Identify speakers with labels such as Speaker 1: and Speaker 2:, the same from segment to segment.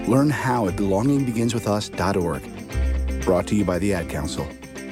Speaker 1: Learn how at belongingbeginswithus.org. Brought to you by the Ad Council.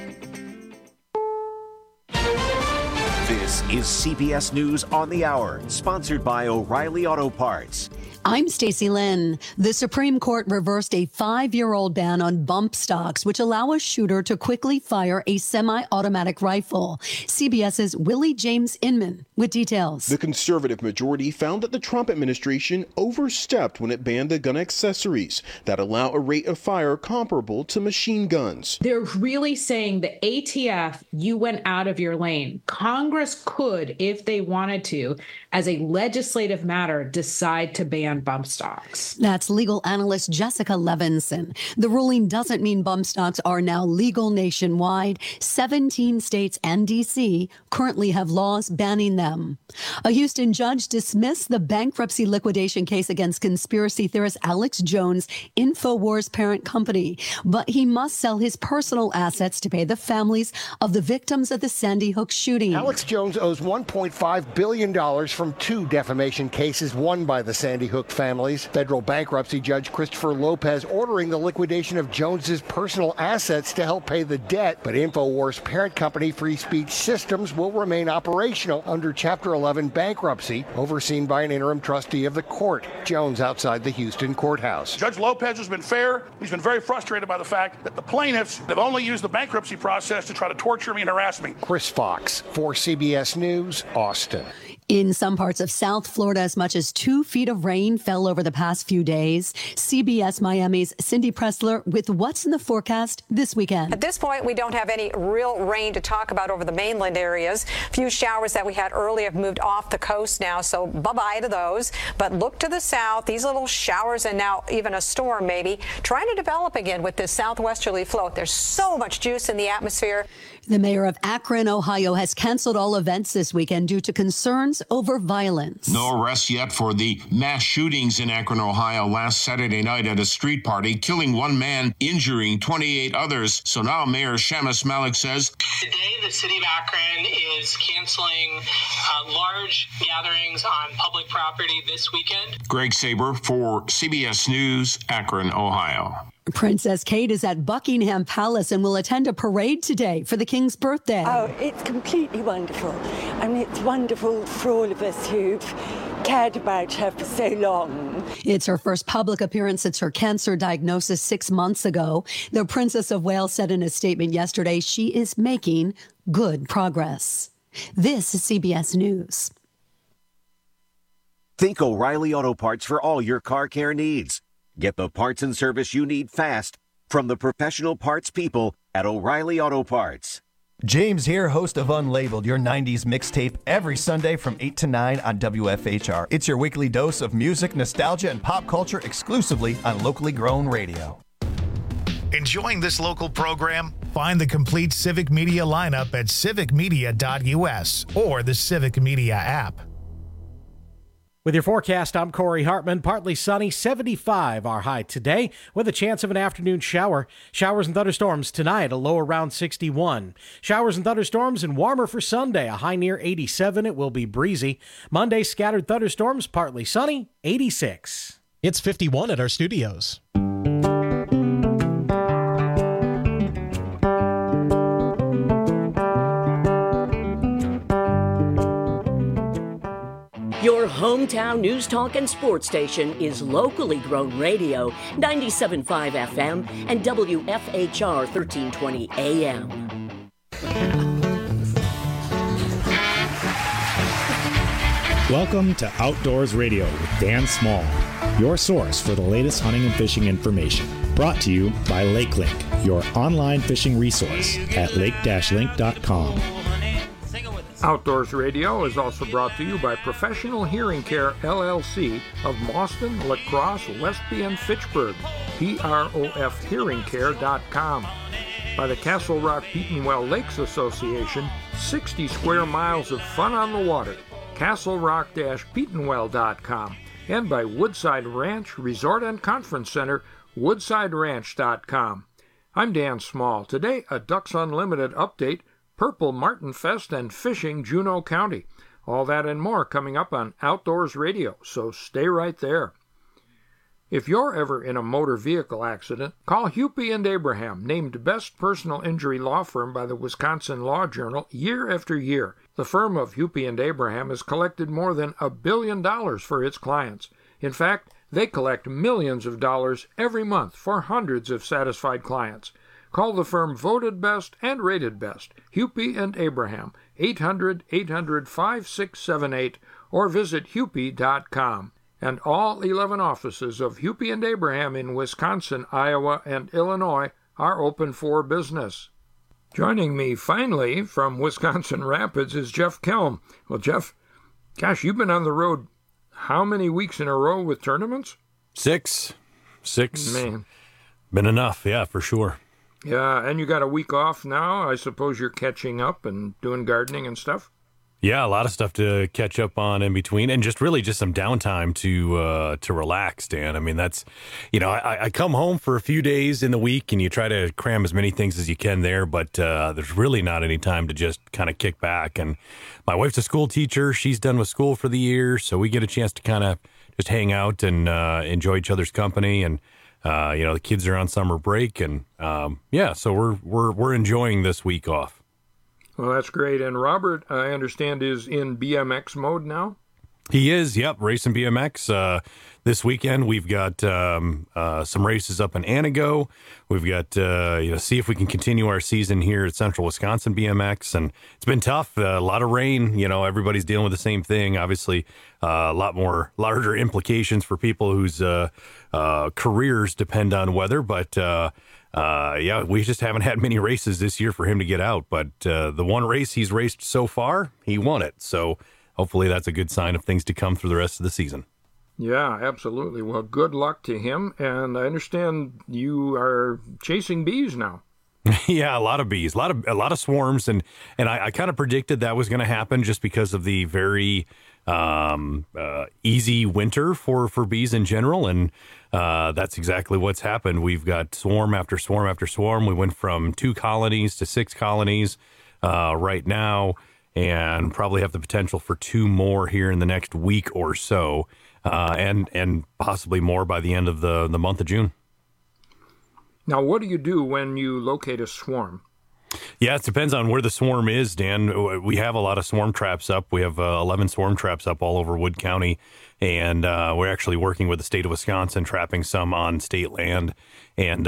Speaker 2: This is CBS News on the Hour, sponsored by O'Reilly Auto Parts.
Speaker 3: I'm Stacey Lynn. The Supreme Court reversed a 5-year-old ban on bump stocks, which allow a shooter to quickly fire a semi-automatic rifle. CBS's Willie James Inman with details.
Speaker 4: The conservative majority found that the Trump administration overstepped when it banned the gun accessories that allow a rate of fire comparable to machine guns.
Speaker 5: They're really saying the ATF, you went out of your lane. Congress could, if they wanted to, as a legislative matter, decide to ban bump stocks.
Speaker 3: That's legal analyst Jessica Levinson. The ruling doesn't mean bump stocks are now legal nationwide. 17 states and D.C. currently have laws banning them. A Houston judge dismissed the bankruptcy liquidation case against conspiracy theorist Alex Jones' InfoWars parent company, but he must sell his personal assets to pay the families of the victims of the Sandy Hook shooting.
Speaker 6: Alex Jones owes $1.5 billion from 2 defamation cases won by the Sandy Hook families. Federal bankruptcy judge Christopher Lopez ordering the liquidation of Jones's personal assets to help pay the debt, but InfoWars parent company Free Speech Systems will remain operational under Chapter 11 bankruptcy, overseen by an interim trustee of the court. Jones outside the Houston courthouse.
Speaker 7: Judge Lopez has been fair. He's been very frustrated by the fact that the plaintiffs have only used the bankruptcy process to try to torture me and harass me.
Speaker 6: Chris Fox for CBS News, Austin.
Speaker 3: In some parts of South Florida, as much as 2 feet of rain fell over the past few days. CBS Miami's Cindy Pressler with what's in the forecast this weekend.
Speaker 8: At this point, we don't have any real rain to talk about over the mainland areas. Few showers that we had earlier have moved off the coast now, so bye-bye to those. But look to the south. These little showers and now even a storm maybe trying to develop again with this southwesterly flow. There's so much juice in the atmosphere.
Speaker 3: The mayor of Akron, Ohio, has canceled all events this weekend due to concerns over violence.
Speaker 9: No arrests yet for the mass shootings in Akron, Ohio last Saturday night at a street party, killing 1 man, injuring 28 others. So now Mayor Shamus Malik says,
Speaker 10: today the city of Akron is canceling large gatherings on public property this weekend.
Speaker 9: Greg Saber for CBS News, Akron, Ohio.
Speaker 3: Princess Kate is at Buckingham Palace and will attend a parade today for the King's birthday.
Speaker 11: Oh, it's completely wonderful. I mean, it's wonderful for all of us who've cared about her for so long.
Speaker 3: It's her first public appearance since her cancer diagnosis 6 months ago. The Princess of Wales said in a statement yesterday she is making good progress. This is CBS News.
Speaker 2: Think O'Reilly Auto Parts for all your car care needs. Get the parts and service you need fast from the professional parts people at O'Reilly Auto Parts.
Speaker 12: James here, host of Unlabeled, your 90s mixtape, every Sunday from 8 to 9 on WFHR. It's your weekly dose of music, nostalgia, and pop culture exclusively on locally grown radio.
Speaker 13: Enjoying this local program? Find the complete Civic Media lineup at civicmedia.us or the Civic Media app.
Speaker 14: With your forecast, I'm Corey Hartman. Partly sunny, 75 our high today, with a chance of an afternoon shower. Showers and thunderstorms tonight, a low around 61. Showers and thunderstorms and warmer for Sunday, a high near 87. It will be breezy. Monday, scattered thunderstorms, partly sunny, 86.
Speaker 15: It's 51 at our studios.
Speaker 16: Your hometown news, talk, and sports station is locally grown radio, 97.5 FM and WFHR 1320 AM.
Speaker 17: Welcome to Outdoors Radio with Dan Small, your source for the latest hunting and fishing information. Brought to you by LakeLink, your online fishing resource at lake-link.com.
Speaker 18: Outdoors Radio is also brought to you by Professional Hearing Care, LLC of Boston, La Crosse, Westby, and Fitchburg, PROFhearingcare.com. By the Castle Rock Petenwell Lakes Association, 60 square miles of fun on the water, castlerock-petenwell.com. And by Woodside Ranch Resort and Conference Center, woodsideranch.com. I'm Dan Small. Today, a Ducks Unlimited update, Purple Martin Fest, and fishing Juneau County. All that and more coming up on Outdoors Radio, so stay right there. If you're ever in a motor vehicle accident, call Hupy and Abraham, named Best Personal Injury Law Firm by the Wisconsin Law Journal year after year. The firm of Hupy and Abraham has collected more than $1 billion for its clients. In fact, they collect millions of dollars every month for hundreds of satisfied clients. Call the firm voted best and rated best, Hupy and Abraham, 800-800-5678, or visit hupy.com. And all 11 offices of Hupy and Abraham in Wisconsin, Iowa, and Illinois are open for business. Joining me finally from Wisconsin Rapids is Jeff Kelm. Well, Jeff, gosh, you've been on the road how many weeks in a row with tournaments?
Speaker 19: Six.
Speaker 18: Man.
Speaker 19: Been enough, yeah, for sure.
Speaker 18: Yeah, and you got a week off now. I suppose you're catching up and doing gardening and stuff?
Speaker 19: Yeah, a lot of stuff to catch up on in between, and just some downtime to relax, Dan. I mean, that's, I come home for a few days in the week, and you try to cram as many things as you can there, but there's really not any time to just kind of kick back. And my wife's a school teacher; she's done with school for the year, so we get a chance to kind of just hang out and enjoy each other's company. And the kids are on summer break, and so we're enjoying this week off.
Speaker 18: Well, that's great. And Robert, I understand, is in BMX mode now?
Speaker 19: He is, yep, racing BMX. This weekend, we've got some races up in Anago. We've got, see if we can continue our season here at Central Wisconsin BMX. And it's been tough, a lot of rain. Everybody's dealing with the same thing. Obviously, a lot more larger implications for people whose careers depend on weather. But we just haven't had many races this year for him to get out. But the one race he's raced so far, he won it. So hopefully that's a good sign of things to come through the rest of the season.
Speaker 18: Yeah, absolutely. Well, good luck to him. And I understand you are chasing bees now.
Speaker 19: Yeah, a lot of bees, a lot of swarms, and I kind of predicted that was going to happen just because of the very easy winter for bees in general, and that's exactly what's happened. We've got swarm after swarm after swarm. We went from 2 colonies to 6 colonies right now, and probably have the potential for 2 more here in the next week or so, and possibly more by the end of the month of June.
Speaker 18: Now, what do you do when you locate a swarm?
Speaker 19: Yeah, it depends on where the swarm is, Dan. We have a lot of swarm traps up. We have 11 swarm traps up all over Wood County, and we're actually working with the state of Wisconsin, trapping some on state land. And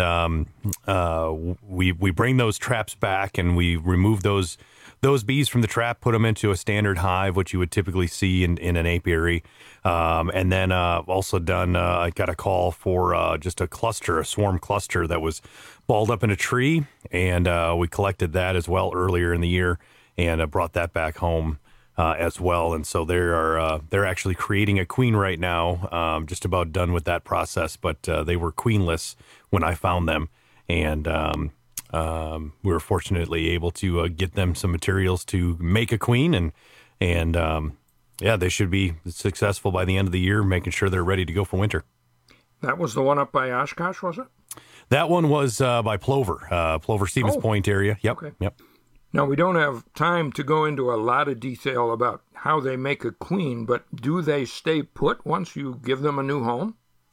Speaker 19: we bring those traps back, and we remove those bees from the trap, put them into a standard hive, which you would typically see in an apiary. And then also done, I got a call for just a swarm cluster that was balled up in a tree. And we collected that as well earlier in the year and brought that back home as well. And so they're actually creating a queen right now, just about done with that process. But they were queenless when I found them. And we were fortunately able to get them some materials to make a queen, and they should be successful by the end of the year, making sure they're ready to go for winter.
Speaker 18: That was the one up by Oshkosh, was it?
Speaker 19: That one was by Plover, Stevens Point area. Yep.
Speaker 18: Okay.
Speaker 19: Yep.
Speaker 18: Now, we don't have time to go into a lot of detail about how they make a queen, but do they stay put once you give them a new home?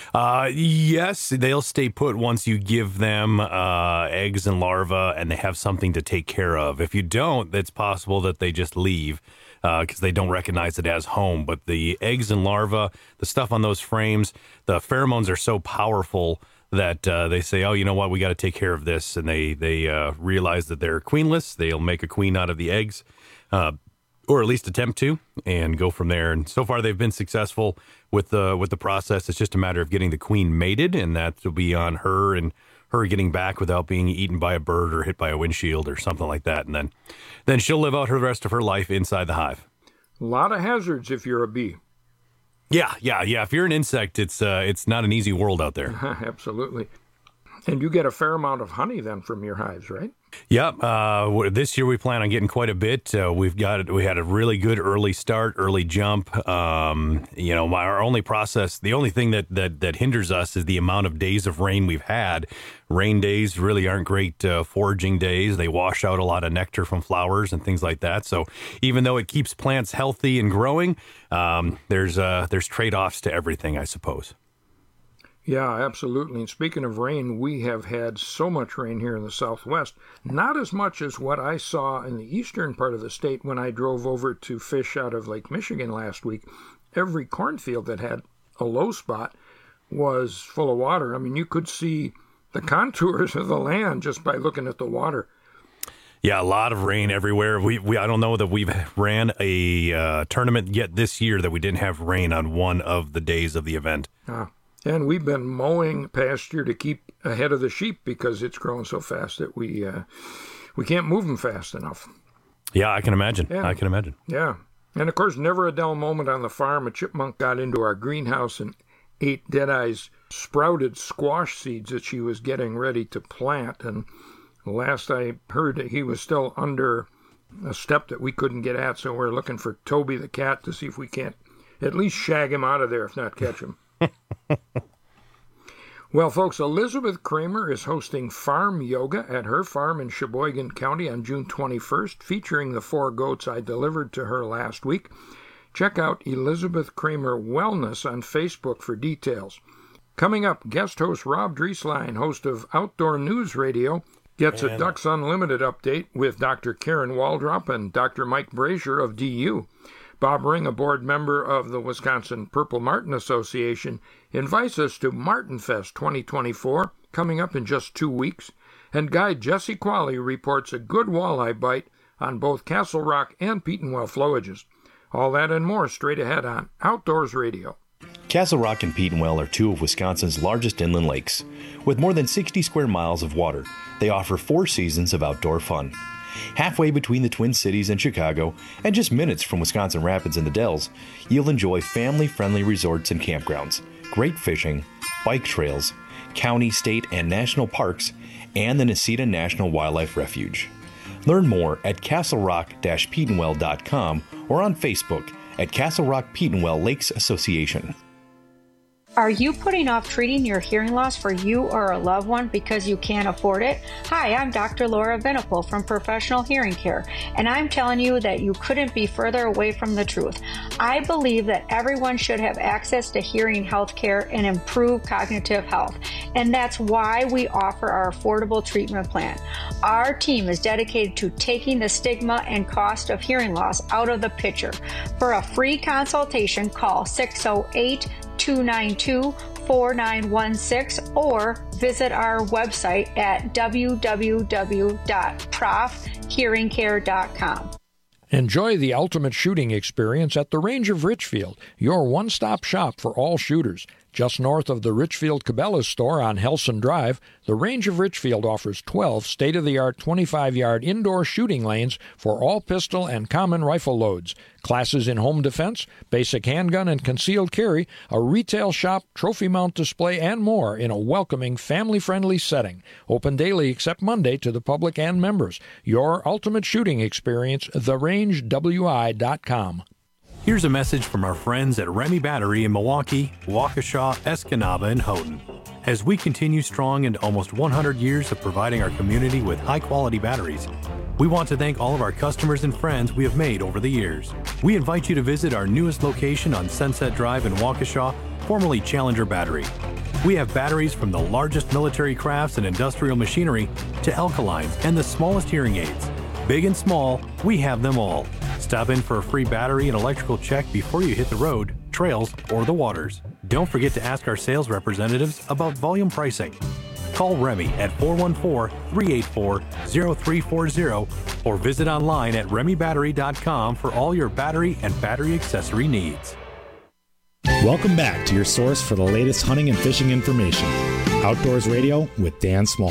Speaker 19: Yes, they'll stay put once you give them eggs and larvae and they have something to take care of. If you don't, it's possible that they just leave because they don't recognize it as home. But the eggs and larvae, the stuff on those frames, the pheromones are so powerful that they say, oh, you know what, we got to take care of this. And they realize that they're queenless. They'll make a queen out of the eggs, or at least attempt to, and go from there. And so far, they've been successful with the process. It's just a matter of getting the queen mated, and that will be on her and her getting back without being eaten by a bird or hit by a windshield or something like that. And then she'll live out the rest of her life inside the hive.
Speaker 18: A lot of hazards if you're a bee.
Speaker 19: Yeah. If you're an insect, it's not an easy world out there.
Speaker 18: Absolutely. And you get a fair amount of honey then from your hives, right?
Speaker 19: Yep. This year we plan on getting quite a bit. We had a really good early start, early jump. Our only process, the only thing that hinders us is the amount of days of rain we've had. Rain days really aren't great foraging days. They wash out a lot of nectar from flowers and things like that. So even though it keeps plants healthy and growing, there's trade-offs to everything, I suppose.
Speaker 18: Yeah, absolutely. And speaking of rain, we have had so much rain here in the Southwest. Not as much as what I saw in the eastern part of the state when I drove over to fish out of Lake Michigan last week. Every cornfield that had a low spot was full of water. I mean, you could see the contours of the land just by looking at the water.
Speaker 19: Yeah, a lot of rain everywhere. I don't know that we've ran a tournament yet this year that we didn't have rain on one of the days of the event.
Speaker 18: And we've been mowing pasture to keep ahead of the sheep because it's growing so fast that we can't move them fast enough.
Speaker 19: Yeah, I can imagine.
Speaker 18: Yeah. And, of course, never a dull moment on the farm. A chipmunk got into our greenhouse and ate Deadeye's sprouted squash seeds that she was getting ready to plant. And last I heard, he was still under a step that we couldn't get at, so we're looking for Toby the cat to see if we can't at least shag him out of there, if not catch him. Well, folks, Elizabeth Kramer is hosting Farm Yoga at her farm in Sheboygan County on June 21st, featuring the 4 goats I delivered to her last week. Check out Elizabeth Kramer Wellness on Facebook for details. Coming up, guest host Rob Drieslein, host of Outdoor News Radio, gets a Ducks Unlimited update with Dr. Karen Waldrop and Dr. Mike Brazier of DU. Bob Ring, a board member of the Wisconsin Purple Martin Association, invites us to Martin Fest 2024, coming up in just 2 weeks, and guide Jesse Qualley reports a good walleye bite on both Castle Rock and Petenwell flowages. All that and more straight ahead on Outdoors Radio.
Speaker 20: Castle Rock and Petenwell are 2 of Wisconsin's largest inland lakes. With more than 60 square miles of water, they offer 4 seasons of outdoor fun. Halfway between the Twin Cities and Chicago, and just minutes from Wisconsin Rapids and the Dells, you'll enjoy family-friendly resorts and campgrounds, great fishing, bike trails, county, state, and national parks, and the Necedah National Wildlife Refuge. Learn more at castlerock-petenwell.com or on Facebook at Castle Rock Petenwell Lakes Association.
Speaker 21: Are you putting off treating your hearing loss for you or a loved one because you can't afford it? Hi, I'm Dr. Laura Venipal from Professional Hearing Care, and I'm telling you that you couldn't be further away from the truth. I believe that everyone should have access to hearing health care and improve cognitive health, and that's why we offer our affordable treatment plan. Our team is dedicated to taking the stigma and cost of hearing loss out of the picture. For a free consultation, call 608-292-4916 or visit our website at www.profhearingcare.com.
Speaker 18: Enjoy the ultimate shooting experience at the Range of Richfield, your one-stop shop for all shooters. Just north of the Richfield Cabela's store on Helson Drive, the Range of Richfield offers 12 state-of-the-art 25-yard indoor shooting lanes for all pistol and common rifle loads, classes in home defense, basic handgun and concealed carry, a retail shop, trophy mount display, and more in a welcoming, family-friendly setting. Open daily except Monday to the public and members. Your ultimate shooting experience, therangewi.com.
Speaker 19: Here's a message from our friends at Remy Battery in Milwaukee, Waukesha, Escanaba, and Houghton. As we continue strong into almost 100 years of providing our community with high-quality batteries, we want to thank all of our customers and friends we have made over the years. We invite you to visit our newest location on Sunset Drive in Waukesha, formerly Challenger Battery. We have batteries from the largest military crafts and industrial machinery to alkalines and the smallest hearing aids. Big and small, we have them all. Stop in for a free battery and electrical check before you hit the road, trails, or the waters. Don't forget to ask our sales representatives about volume pricing. Call Remy at 414-384-0340 or visit online at remybattery.com for all your battery and battery accessory needs.
Speaker 17: Welcome back to your source for the latest hunting and fishing information. Outdoors Radio with Dan Small.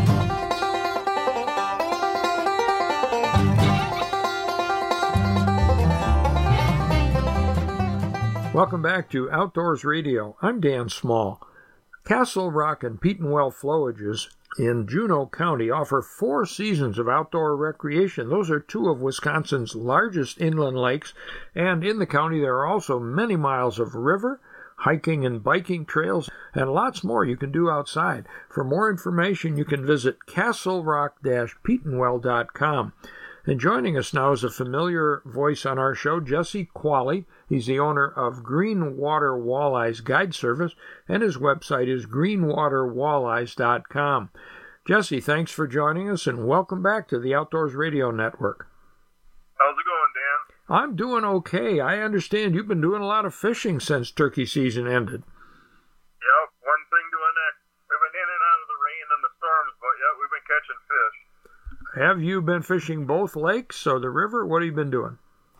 Speaker 18: Welcome back to Outdoors Radio. I'm Dan Small. Castle Rock and Petenwell flowages in Juneau County offer 4 seasons of outdoor recreation. Those are 2 of Wisconsin's largest inland lakes, and in the county there are also many miles of river, hiking and biking trails, and lots more you can do outside. For more information, you can visit castlerock-petenwell.com. And joining us now is a familiar voice on our show, Jesse Qualley, He's the owner of Greenwater Walleyes Guide Service, and his website is greenwaterwalleyes.com. Jesse, thanks for joining us, and welcome back to the Outdoors Radio Network.
Speaker 1: How's it going, Dan?
Speaker 18: I'm doing okay. I understand you've been doing a lot of fishing since turkey season ended.
Speaker 1: Yep, one thing to the next. We've been in and out of the rain and the storms, but yeah, we've been catching fish.
Speaker 18: Have you been fishing both lakes or the river? What have you been doing?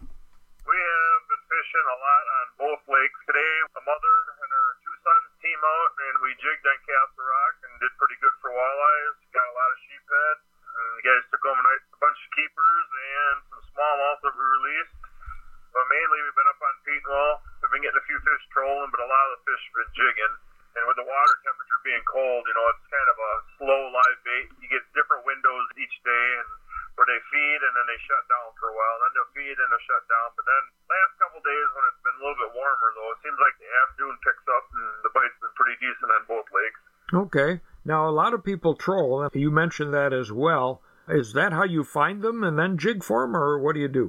Speaker 1: We have been fishing a lot on both lakes. Today, a mother and her two sons team out, and we jigged on Castle Rock and did pretty good for walleyes. Got a lot of sheephead. And the guys took home a bunch of keepers and some smallmouth that we released. But mainly, we've been up on Petenwall. We've been getting a few fish trolling, but a lot of the fish have been jigging. And with the water temperature being cold, it's kind of a slow live bait. You get different windows each day and where they feed and then they shut down for a while. Then they'll feed and they'll shut down. But then last couple days when it's been a little bit warmer, though, it seems like the afternoon picks up and the bite's been pretty decent on both lakes.
Speaker 18: Okay. Now, a lot of people troll. You mentioned that as well. Is that how you find them and then jig for them, or what do you do?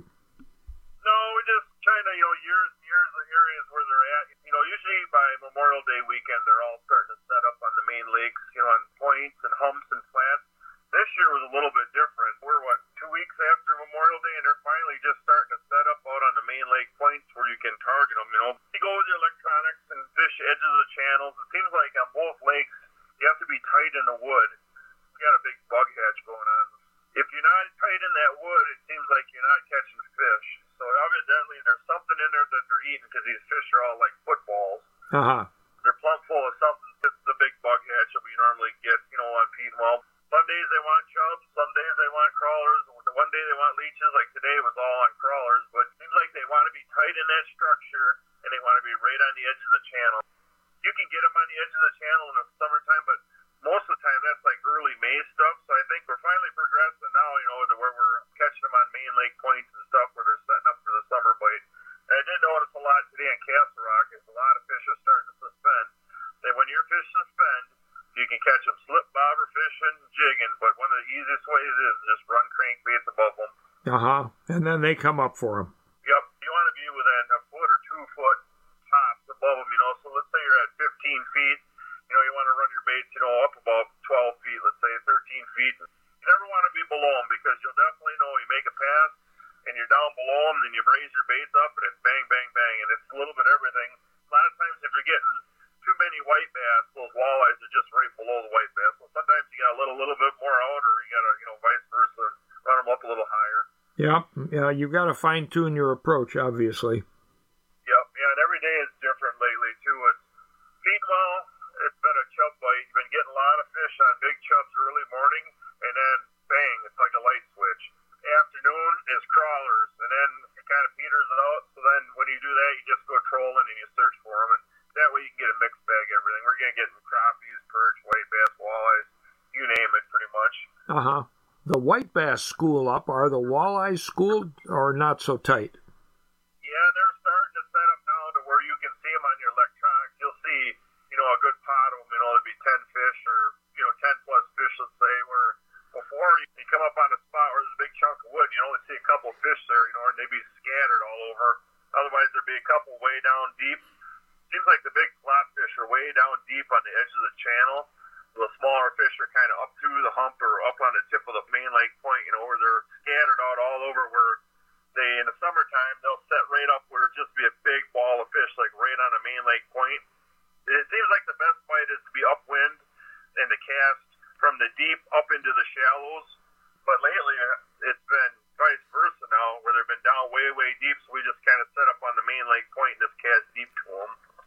Speaker 1: No, we just kind of, years and years of areas where they're at. Usually by Memorial Day weekend, they're all starting to set up on the main lakes, on points and humps and flats. This year was a little bit different. We're, 2 weeks after Memorial Day, and they're finally just starting to set up out on the main lake points where you can target them. You go with your electronics and fish edges of the channels. It seems like on both lakes, you have to be tight in the wood. We got a big bug hatch going on. If you're not tight in that wood, it seems like you're not catching fish. So evidently there's something in there that they're eating because these fish are all like footballs.
Speaker 18: Uh-huh.
Speaker 1: They're plumb full of something. It's the big bug hatch that we normally get, on Petenwall. Some days they want chubs, some days they want crawlers. One day they want leeches, like today was all on crawlers. But it seems like they want to be tight in that structure and they want to be right on the edge of the channel. You can get them on the edge of the channel in the summertime, but most of the time that's like early May stuff. So I think we're finally progressing now, to where we're catching them on main lake points and stuff where they're setting up for the summer bite. And I did notice a lot today on Castle Rock is a lot of fish are starting to suspend. And when your fish suspend, you can catch them slip bobber fishing, jigging, but one of the easiest ways is just run crankbaits above them.
Speaker 18: Uh-huh. And then they come up for them.
Speaker 1: Yep. You want to be within a foot or 2 foot tops above them, So let's say you're at 15 feet. You want to run your baits, up about 12 feet, let's say 13 feet. You never want to be below them because you'll definitely know you make a pass and you're down below them, and you raise your baits up and it's bang, bang, bang, and it's a little bit everything. A lot of times if you're getting too many white bass, those walleyes are just right below the white bass. So sometimes you got to let a little bit more out, or you got to, vice versa, run them up a little higher.
Speaker 18: Yep. Yeah, you've got to fine-tune your approach, obviously.
Speaker 1: Yep. Yeah, and every day is different lately, too. It's Petenwall, it's been a chub bite. You've been getting a lot of fish on big chubs early morning, and then bang, it's like a light switch. Afternoon is crawlers, and then it kind of peters it out. So then when you do that, you just go trolling and you search for them, and that way you can get a mixed bag of everything. We're going to get crappies, perch, white bass, walleyes, you name it pretty much.
Speaker 18: Uh-huh. The white bass school up. Are the walleyes schooled or not so tight?
Speaker 1: Yeah, they're starting to set up now to where you can see them on your electronics. You'll see, a good pot of them, there'll be 10 fish or, 10 plus fish, let's say, where before you come up on a spot where there's a big chunk of wood, you only see a couple of fish there, and they'd be scattered all over. Otherwise, there'd be a couple way down deep. Seems like the big flatfish are way down deep on the edge of the channel. The smaller fish are kind of up through the hump or up on the tip of the main lake point, where they're scattered out all over, where they, in the summertime, they'll set right up where it'll just be a big ball of fish, like right on a main lake point. It seems like the best bite is to be upwind and to cast from the deep up into the shallows. But lately, it's been vice versa now, where they've been down way, way deep, so we just kind of set up on the main lake point and just cast deep to them.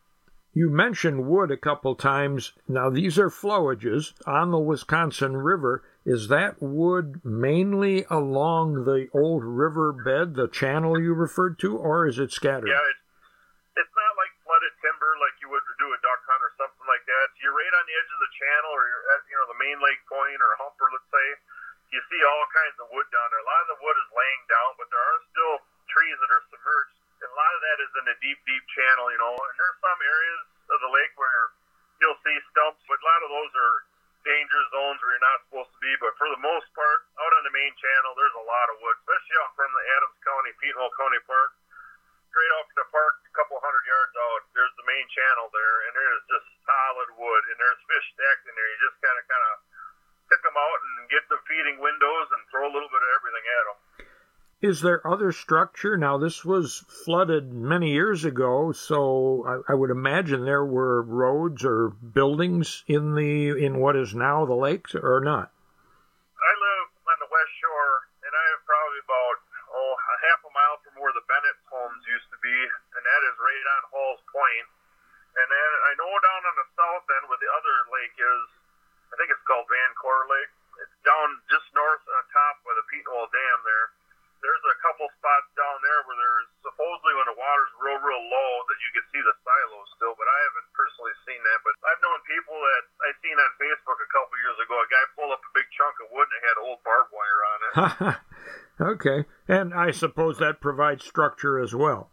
Speaker 18: You mentioned wood a couple times. Now, these are flowages on the Wisconsin River. Is that wood mainly along the old river bed, the channel you referred to, or is it scattered?
Speaker 1: Yeah, it's not like flooded timber like you would do a duck hunt or something like that. You're right on the edge of the channel, or you're at the main lake point or humper, let's say. You see all kinds of wood down there. A lot of the wood is laying down, but there are still trees that are submerged. And a lot of that is in the deep, deep channel, And there's some areas of the lake where you'll see stumps, but a lot of those are danger zones where you're not supposed to be. But for the most part, out on the main channel, there's a lot of wood, especially out from the Adams County, Petenwall County Park. Straight out from the park, you in there. You just kind of pick them out and get the feeding windows and throw a little bit of everything at them.
Speaker 18: Is there other structure? Now, this was flooded many years ago, so I would imagine there were roads or buildings in what is now the lakes, or not?
Speaker 1: I live on the West Shore, and I have probably about a half a mile from where the Bennett homes used to be, and that is right on Hall's Point. And then I know down on the south end where the other lake is, I think it's called Van Cor Lake. It's down just north on top of the Petenwell Dam there. There's a couple spots down there where there's supposedly when the water's real low that you can see the silos still, but I haven't personally seen that. But I've known people that I've seen on Facebook a couple years ago, a guy pulled up a big chunk of wood and it had old barbed wire on it.
Speaker 18: Okay. And I suppose that provides structure as well.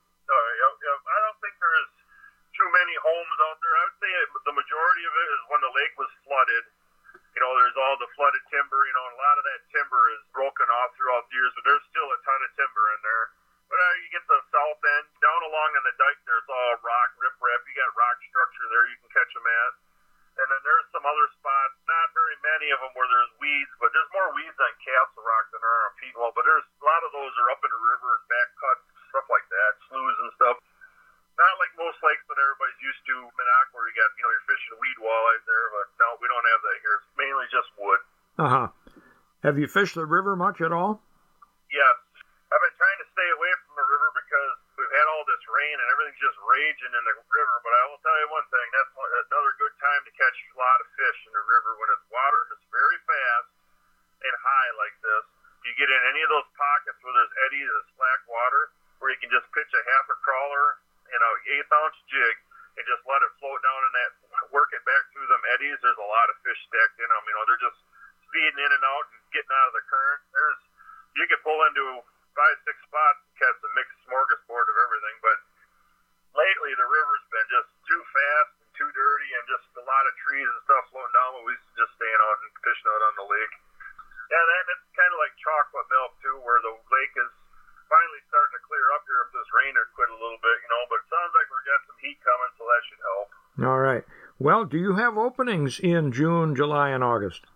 Speaker 1: I don't think there is too many homes out there. I would say the majority of it is when the lake was flooded. There's all the flooded timber, and a lot of that timber is broken off throughout the years, but there's still a ton of timber in there. But you get the south end, down along on the dike, there's all rock, riprap. You got rock structure there you can catch them at. And then there's some other spots, not very many of them where there's weeds, but there's more weeds on Castle Rock than there are on Petenwell. But there's a lot of those are up in the river and back cuts, stuff like that, sloughs and stuff. Not like most lakes that everybody's used to, Minnock, where you got, you're fishing weed walleye there, but no, we don't have that here. It's mainly just wood.
Speaker 18: Uh-huh. Have you fished the river much at all?
Speaker 1: Yes. I've been trying to stay away from the river because we've had all this rain and everything's just raging in the river, but I will tell you one thing, that's another good time to catch a lot of fish in the river when it's water is very fast and high like this. You get in any of those pockets where there's eddies and slack water, where you can just pitch a half a crawler in an 1/8-ounce jig and just let it float down in that, work it back through them eddies. There's a lot of fish stacked in them. They're just speeding in and out and getting out of the current. You could pull into 5-6 spots and catch a mixed smorgasbord of everything. But lately, the river's been just too fast and too dirty, and just a lot of trees and stuff floating down. But we used to just staying out and fishing out on the lake. Yeah, that's kind of like chocolate milk too, where the lake is finally starting to clear up here if this rain had quit a little bit, but it sounds like we've got some heat coming, so that should help.
Speaker 18: All right. Well, do you have openings in June, July, and August?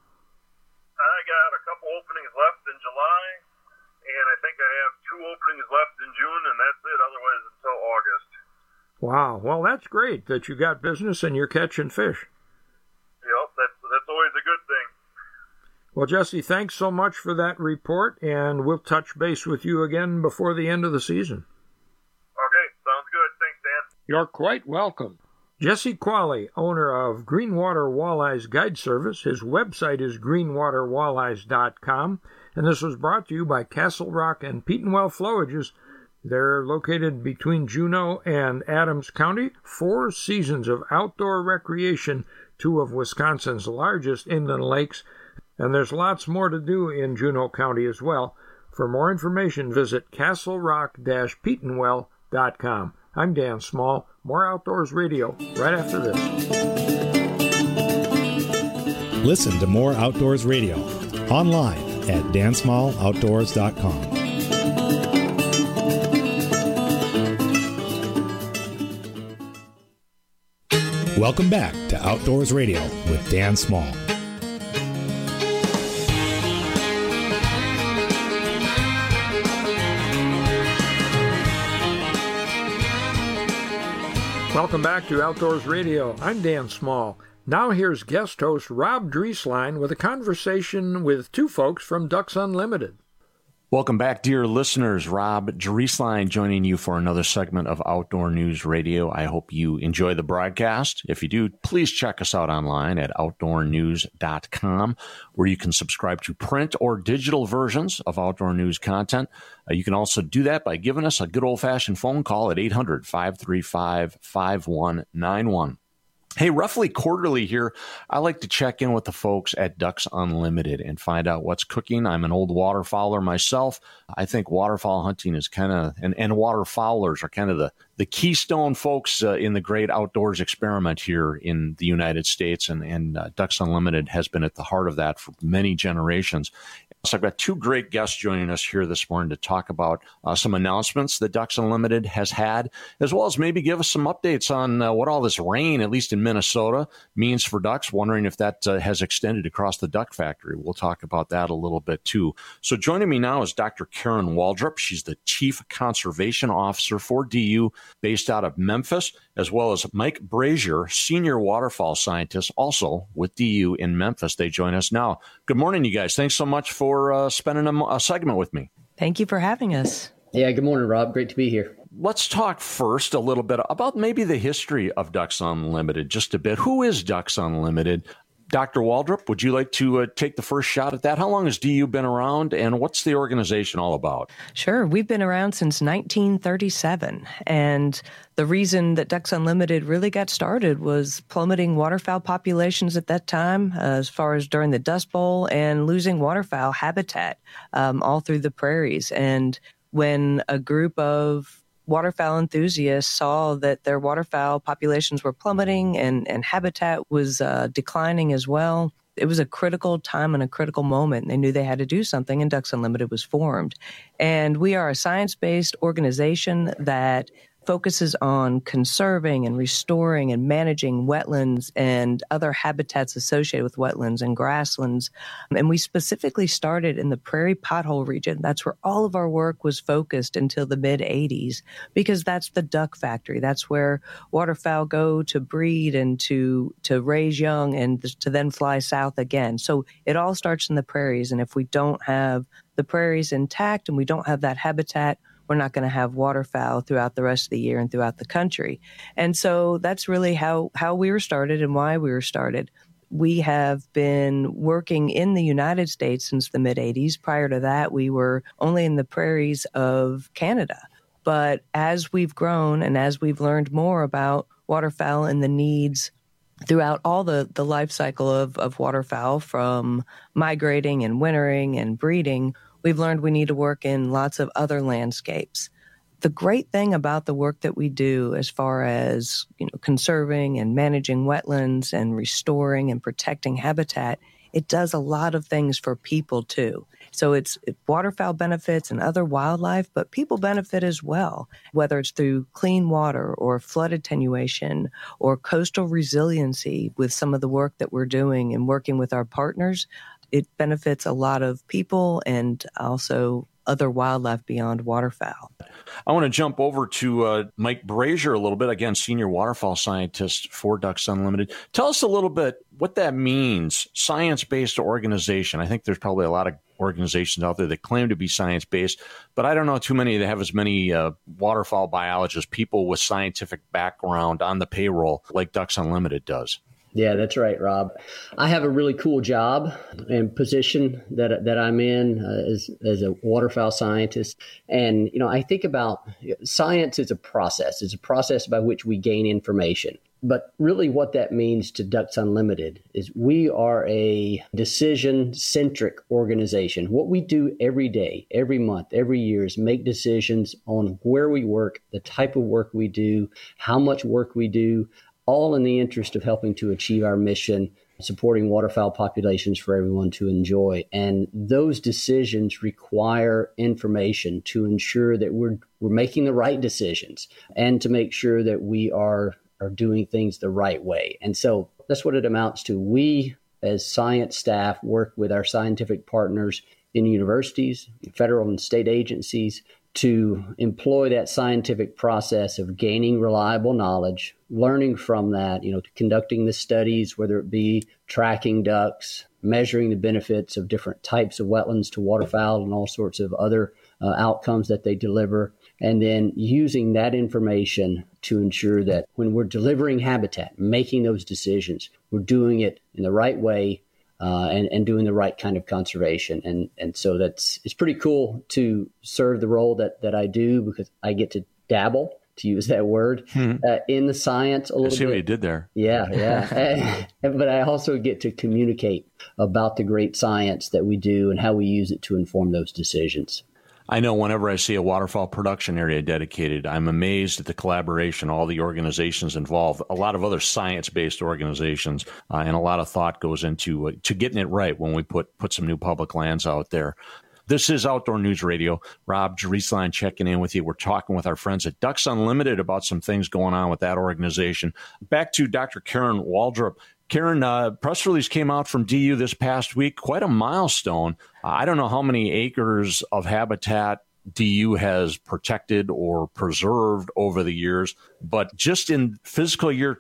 Speaker 1: I got a couple openings left in July, and I think I have 2 openings left in June, and that's it, otherwise until August.
Speaker 18: Wow. Well, that's great that you got business and you're catching fish.
Speaker 1: Yep, that's always a good thing.
Speaker 18: Well, Jesse, thanks so much for that report, and we'll touch base with you again before the end of the season.
Speaker 1: Okay, sounds good. Thanks, Dan.
Speaker 18: You're quite welcome. Jesse Qualley, owner of Greenwater Walleyes Guide Service. His website is greenwaterwalleyes.com, and this was brought to you by Castle Rock and Petenwell Flowages. They're located between Juneau and Adams County. 4 seasons of outdoor recreation, 2 of Wisconsin's largest inland lakes. And there's lots more to do in Juneau County as well. For more information, visit castlerock-petenwell.com. I'm Dan Small. More Outdoors Radio right after this.
Speaker 17: Listen to More Outdoors Radio online at dansmalloutdoors.com. Welcome back to Outdoors Radio with Dan Small.
Speaker 18: Welcome back to Outdoors Radio. I'm Dan Small. Now here's guest host Rob Drieslein with a conversation with 2 folks from Ducks Unlimited.
Speaker 4: Welcome back, dear listeners. Rob Drieslein joining you for another segment of Outdoor News Radio. I hope you enjoy the broadcast. If you do, please check us out online at outdoornews.com, where you can subscribe to print or digital versions of outdoor news content. You can also do that by giving us a good old-fashioned phone call at 800-535-5191. Hey, roughly quarterly here, I like to check in with the folks at Ducks Unlimited and find out what's cooking. I'm an old waterfowler myself. I think waterfowl hunting is kind of, and waterfowlers are kind of the keystone folks in the great outdoors experiment here in the United States. And Ducks Unlimited has been at the heart of that for many generations. So I've got two great guests joining us here this morning to talk about some announcements that Ducks Unlimited has had, as well as maybe give us some updates on what all this rain, at least in Minnesota, means for ducks, wondering if that has extended across the duck factory. We'll talk about that a little bit, too. So joining me now is Dr. Karen Waldrop. She's the Chief Conservation Officer for DU, based out of Memphis, as well as Mike Brazier, Senior Waterfowl Scientist, also with DU in Memphis. They join us now. Good morning, you guys. Thanks so much for spending a segment with me.
Speaker 5: Thank you for having us.
Speaker 22: Yeah, good morning, Rob. Great to be here.
Speaker 4: Let's talk first a little bit about maybe the history of Ducks Unlimited, just a bit. Who is Ducks Unlimited? Dr. Waldrop, would you like to take the first shot at that? How long has DU been around, and what's the organization all about?
Speaker 5: Sure. We've been around since 1937, and the reason that Ducks Unlimited really got started was plummeting waterfowl populations at that time, as far as during the Dust Bowl, and losing waterfowl habitat all through the prairies. And when a group of waterfowl enthusiasts saw that their waterfowl populations were plummeting and habitat was declining as well, it was a critical time and a critical moment. They knew they had to do something, and Ducks Unlimited was formed. And we are a science-based organization that focuses on conserving and restoring and managing wetlands and other habitats associated with wetlands and grasslands. And we specifically started in the prairie pothole region. That's where all of our work was focused until the mid-'80s, because that's the duck factory. That's where waterfowl go to breed and to raise young and to then fly south again. So it all starts in the prairies. And if we don't have the prairies intact and we don't have that habitat, we're not going to have waterfowl throughout the rest of the year and throughout the country. And so that's really how we were started and why we were started. We have been working in the United States since the mid-'80s. Prior to that, we were only in the prairies of Canada. But as we've grown and as we've learned more about waterfowl and the needs throughout all the life cycle of waterfowl, from migrating and wintering and breeding, we've learned we need to work in lots of other landscapes. The great thing about the work that we do as far as, conserving and managing wetlands and restoring and protecting habitat, it does a lot of things for people too. So it's waterfowl benefits and other wildlife, but people benefit as well, whether it's through clean water or flood attenuation or coastal resiliency with some of the work that we're doing and working with our partners. It benefits a lot of people and also other wildlife beyond waterfowl.
Speaker 4: I want to jump over to Mike Brazier a little bit, again, Senior Waterfowl Scientist for Ducks Unlimited. Tell us a little bit what that means, science-based organization. I think there's probably a lot of organizations out there that claim to be science-based, but I don't know too many that have as many waterfowl biologists, people with scientific background on the payroll like Ducks Unlimited does.
Speaker 22: Yeah, that's right, Rob. I have a really cool job and position that I'm in as a waterfowl scientist. And, I think about science is a process. It's a process by which we gain information. But really what that means to Ducks Unlimited is we are a decision-centric organization. What we do every day, every month, every year is make decisions on where we work, the type of work we do, how much work we do, all in the interest of helping to achieve our mission, supporting waterfowl populations for everyone to enjoy. And those decisions require information to ensure that we're making the right decisions and to make sure that we are doing things the right way. And so that's what it amounts to. We, as science staff, work with our scientific partners in universities, federal and state agencies, to employ that scientific process of gaining reliable knowledge, learning from that, conducting the studies, whether it be tracking ducks, measuring the benefits of different types of wetlands to waterfowl and all sorts of other outcomes that they deliver, and then using that information to ensure that when we're delivering habitat, making those decisions, we're doing it in the right way, and doing the right kind of conservation. And so it's pretty cool to serve the role that I do, because I get to dabble, to use that word, in the science a little bit.
Speaker 4: I see what you did there.
Speaker 22: Yeah. But I also get to communicate about the great science that we do and how we use it to inform those decisions.
Speaker 4: I know whenever I see a waterfowl production area dedicated, I'm amazed at the collaboration, all the organizations involved, a lot of other science-based organizations, and a lot of thought goes into to getting it right when we put some new public lands out there. This is Outdoor News Radio. Rob Drieslein checking in with you. We're talking with our friends at Ducks Unlimited about some things going on with that organization. Back to Dr. Karen Waldrop. Karen, press release came out from DU this past week, quite a milestone. I don't know how many acres of habitat DU has protected or preserved over the years, but just in fiscal year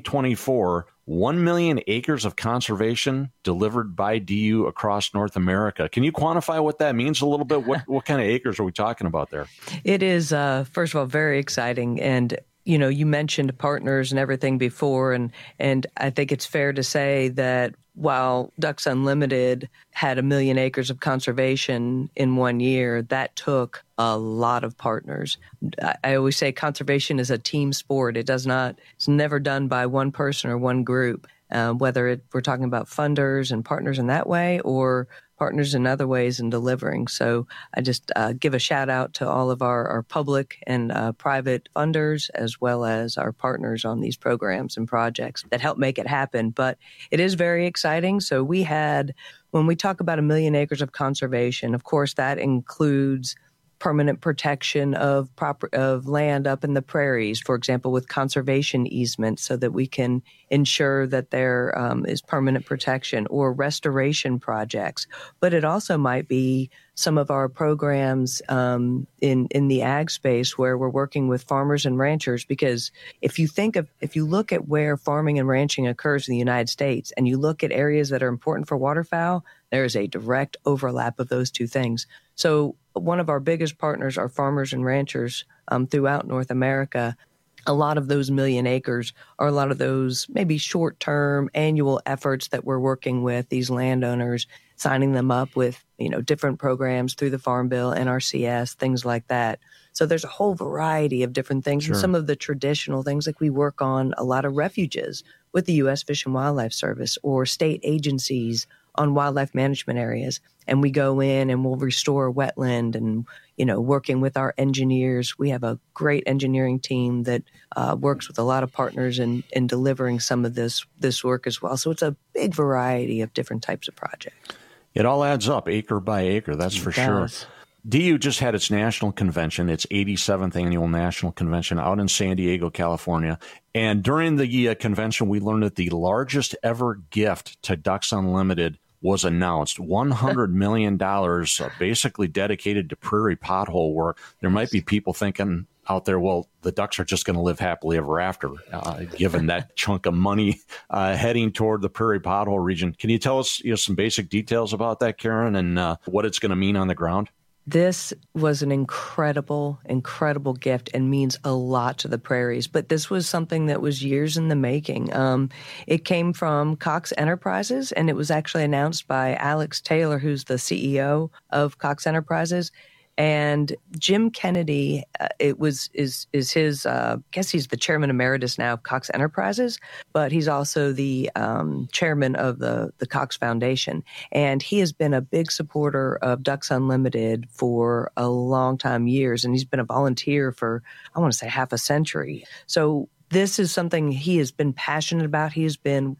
Speaker 4: 2024, 1 million acres of conservation delivered by DU across North America. Can you quantify what that means a little bit? What kind of acres are we talking about there?
Speaker 5: It is, first of all, very exciting. And you mentioned partners and everything before, and I think it's fair to say that while Ducks Unlimited had 1 million acres of conservation in 1 year, that took a lot of partners. I always say conservation is a team sport. It's never done by one person or one group, whether we're talking about funders and partners in that way or partners in other ways in delivering. So I just give a shout out to all of our public and private funders, as well as our partners on these programs and projects that help make it happen. But it is very exciting. So when we talk about 1 million acres of conservation, of course, that includes permanent protection of land up in the prairies, for example, with conservation easements, so that we can ensure that there is permanent protection, or restoration projects. But it also might be some of our programs in the ag space where we're working with farmers and ranchers, because if you look at where farming and ranching occurs in the United States, and you look at areas that are important for waterfowl, there is a direct overlap of those two things. So one of our biggest partners are farmers and ranchers throughout North America. A lot of those 1 million acres are a lot of those maybe short-term annual efforts that we're working with these landowners, signing them up with, different programs through the Farm Bill, NRCS, things like that. So there's a whole variety of different things.
Speaker 4: Sure.
Speaker 5: And some of the traditional things, like we work on a lot of refuges with the U.S. Fish and Wildlife Service or state agencies on wildlife management areas. And we go in and we'll restore wetland and, working with our engineers. We have a great engineering team that works with a lot of partners in delivering some of this work as well. So it's a big variety of different types of projects.
Speaker 4: It all adds up acre by acre, that's for sure. DU just had its national convention, its 87th annual national convention out in San Diego, California. And during the convention, we learned that the largest ever gift to Ducks Unlimited was announced. $100 million basically dedicated to prairie pothole work. There might be people thinking out there, well, the ducks are just going to live happily ever after, given that chunk of money heading toward the prairie pothole region. Can you tell us some basic details about that, Karen, and what it's going to mean on the ground?
Speaker 5: This was an incredible, incredible gift and means a lot to the prairies. But this was something that was years in the making. It came from Cox Enterprises, and it was actually announced by Alex Taylor, who's the CEO of Cox Enterprises. And Jim Kennedy, is his, I guess he's the chairman emeritus now of Cox Enterprises, but he's also the chairman of the Cox Foundation. And he has been a big supporter of Ducks Unlimited for a long time, years. And he's been a volunteer for, I want to say, half a century. So this is something he has been passionate about. He has been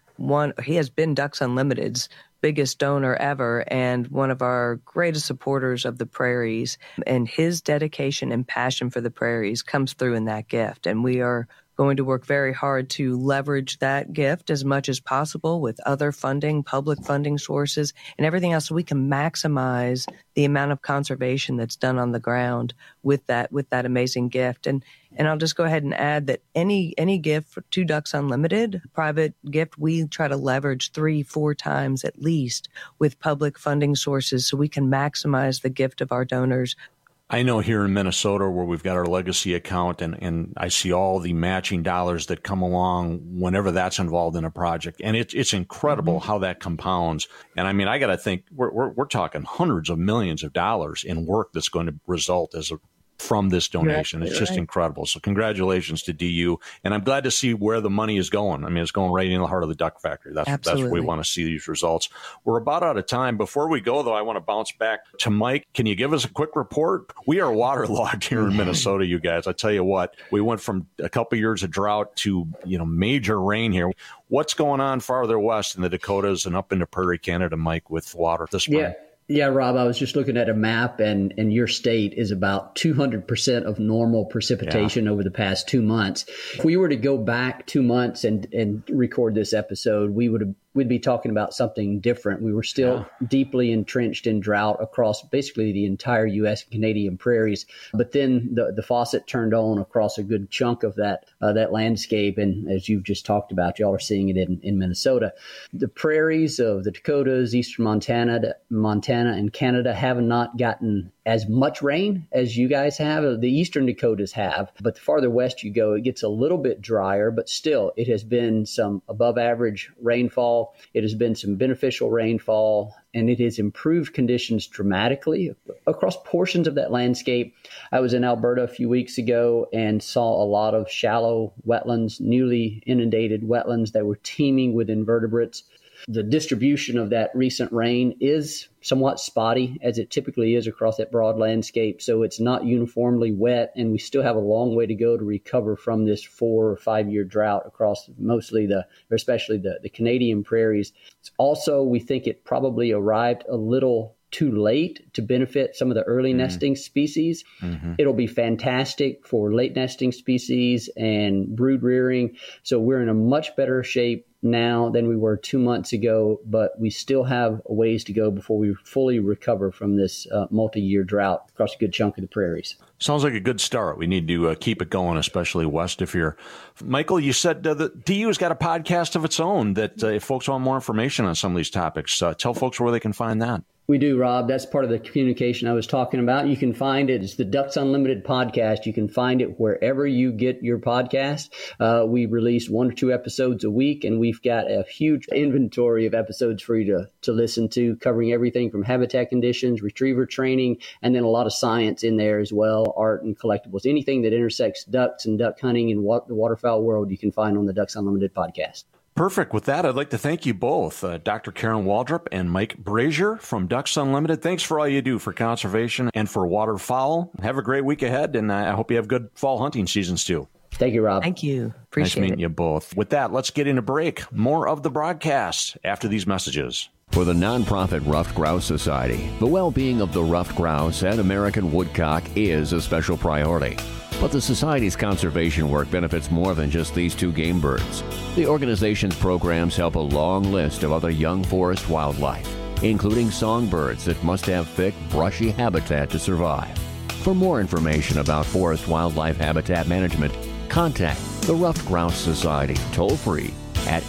Speaker 5: Ducks Unlimited's biggest donor ever and one of our greatest supporters of the prairies. And his dedication and passion for the prairies comes through in that gift. And we are going to work very hard to leverage that gift as much as possible with other funding, public funding sources, and everything else, so we can maximize the amount of conservation that's done on the ground with that amazing gift. And I'll just go ahead and add that any gift to Ducks Unlimited, private gift, we try to leverage 3-4 times at least with public funding sources, so we can maximize the gift of our donors.
Speaker 4: I know here in Minnesota, where we've got our legacy account, and I see all the matching dollars that come along whenever that's involved in a project. And it's incredible how that compounds. And I mean, I got to think we're talking hundreds of millions of dollars in work that's going to result as a from this donation. It's just incredible. So congratulations to DU. And I'm glad to see where the money is going. I mean, it's going right in the heart of the duck factory. That's where we want to see these results. We're about out of time. Before we go, though, I want to bounce back to Mike. Can you give us a quick report? We are waterlogged here in Minnesota, you guys. I tell you what, we went from a couple years of drought to, major rain here. What's going on farther west in the Dakotas and up into Prairie, Canada, Mike, with water this spring?
Speaker 22: Yeah, Rob, I was just looking at a map, and your state is about 200% of normal precipitation over the past 2 months. If we were to go back 2 months and record this episode, we'd be talking about something different. We were still deeply entrenched in drought across basically the entire U.S. and Canadian prairies. But then the faucet turned on across a good chunk of that landscape. And as you've just talked about, y'all are seeing it in Minnesota. The prairies of the Dakotas, eastern Montana, and Canada have not gotten as much rain as you guys have. The eastern Dakotas have, but the farther west you go, it gets a little bit drier, but still it has been some above average rainfall. It has been some beneficial rainfall, and it has improved conditions dramatically across portions of that landscape. I was in Alberta a few weeks ago and saw a lot of shallow wetlands, newly inundated wetlands that were teeming with invertebrates. The distribution of that recent rain is somewhat spotty, as it typically is across that broad landscape. So it's not uniformly wet, and we still have a long way to go to recover from this 4 or 5 year drought across especially the Canadian prairies. Also, we think it probably arrived a little too late to benefit some of the early nesting species. It'll be fantastic for late nesting species and brood rearing. So we're in a much better shape now than we were 2 months ago, but we still have a ways to go before we fully recover from this multi-year drought across a good chunk of the prairies.
Speaker 4: Sounds like a good start. We need to keep it going, especially west of here. Michael, you said the DU has got a podcast of its own that if folks want more information on some of these topics, tell folks where they can find that.
Speaker 22: We do, Rob. That's part of the communication I was talking about. You can find it. It's the Ducks Unlimited podcast. You can find it wherever you get your podcast. We release 1 or 2 episodes a week, and we've got a huge inventory of episodes for you to listen to, covering everything from habitat conditions, retriever training, and then a lot of science in there as well, art and collectibles. Anything that intersects ducks and duck hunting and the waterfowl world, you can find on the Ducks Unlimited podcast.
Speaker 4: Perfect. With that, I'd like to thank you both, Dr. Karen Waldrop and Mike Brazier from Ducks Unlimited. Thanks for all you do for conservation and for waterfowl. Have a great week ahead, and I hope you have good fall hunting seasons, too.
Speaker 22: Thank you, Rob.
Speaker 5: Thank you. Appreciate it.
Speaker 4: Nice meeting you both. With that, let's get in a break. More of the broadcast after these messages.
Speaker 6: For the nonprofit Ruffed Grouse Society, the well-being of the ruffed grouse and American woodcock is a special priority. But the Society's conservation work benefits more than just these 2 game birds. The organization's programs help a long list of other young forest wildlife, including songbirds that must have thick, brushy habitat to survive. For more information about forest wildlife habitat management, contact the Ruffed Grouse Society toll-free at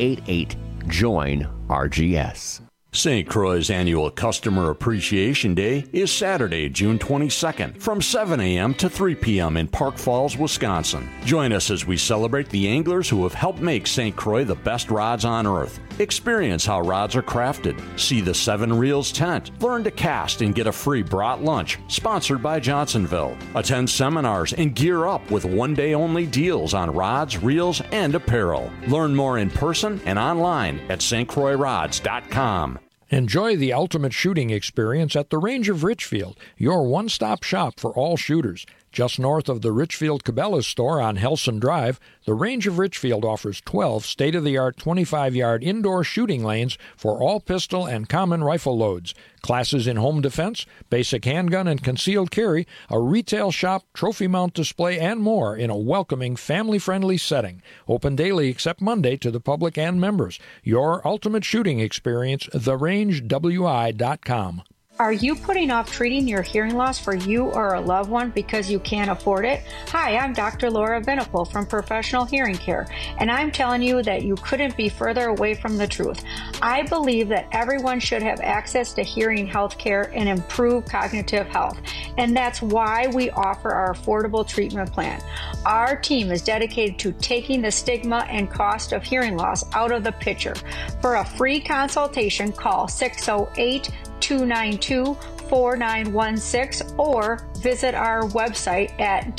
Speaker 6: 888-JOIN-RGS.
Speaker 4: St. Croix's annual Customer Appreciation Day is Saturday, June 22nd, from 7 a.m. to 3 p.m. in Park Falls, Wisconsin. Join us as we celebrate the anglers who have helped make St. Croix the best rods on earth. Experience how rods are crafted, see the 7 Reels tent, learn to cast and get a free brat lunch, sponsored by Johnsonville. Attend seminars and gear up with one-day-only deals on rods, reels, and apparel. Learn more in person and online at stcroixrods.com.
Speaker 18: Enjoy the ultimate shooting experience at the Range of Richfield, your one-stop shop for all shooters. Just north of the Richfield Cabela's store on Helson Drive, the Range of Richfield offers 12 state-of-the-art 25-yard indoor shooting lanes for all pistol and common rifle loads, classes in home defense, basic handgun and concealed carry, a retail shop, trophy mount display, and more in a welcoming, family-friendly setting. Open daily except Monday to the public and members. Your ultimate shooting experience, therangewi.com.
Speaker 21: Are you putting off treating your hearing loss for you or a loved one because you can't afford it? Hi, I'm Dr. Laura Venipal from Professional Hearing Care, and I'm telling you that you couldn't be further away from the truth. I believe that everyone should have access to hearing health care and improve cognitive health, and that's why we offer our affordable treatment plan. Our team is dedicated to taking the stigma and cost of hearing loss out of the picture. For a free consultation, call 608-292-4916 or visit our website at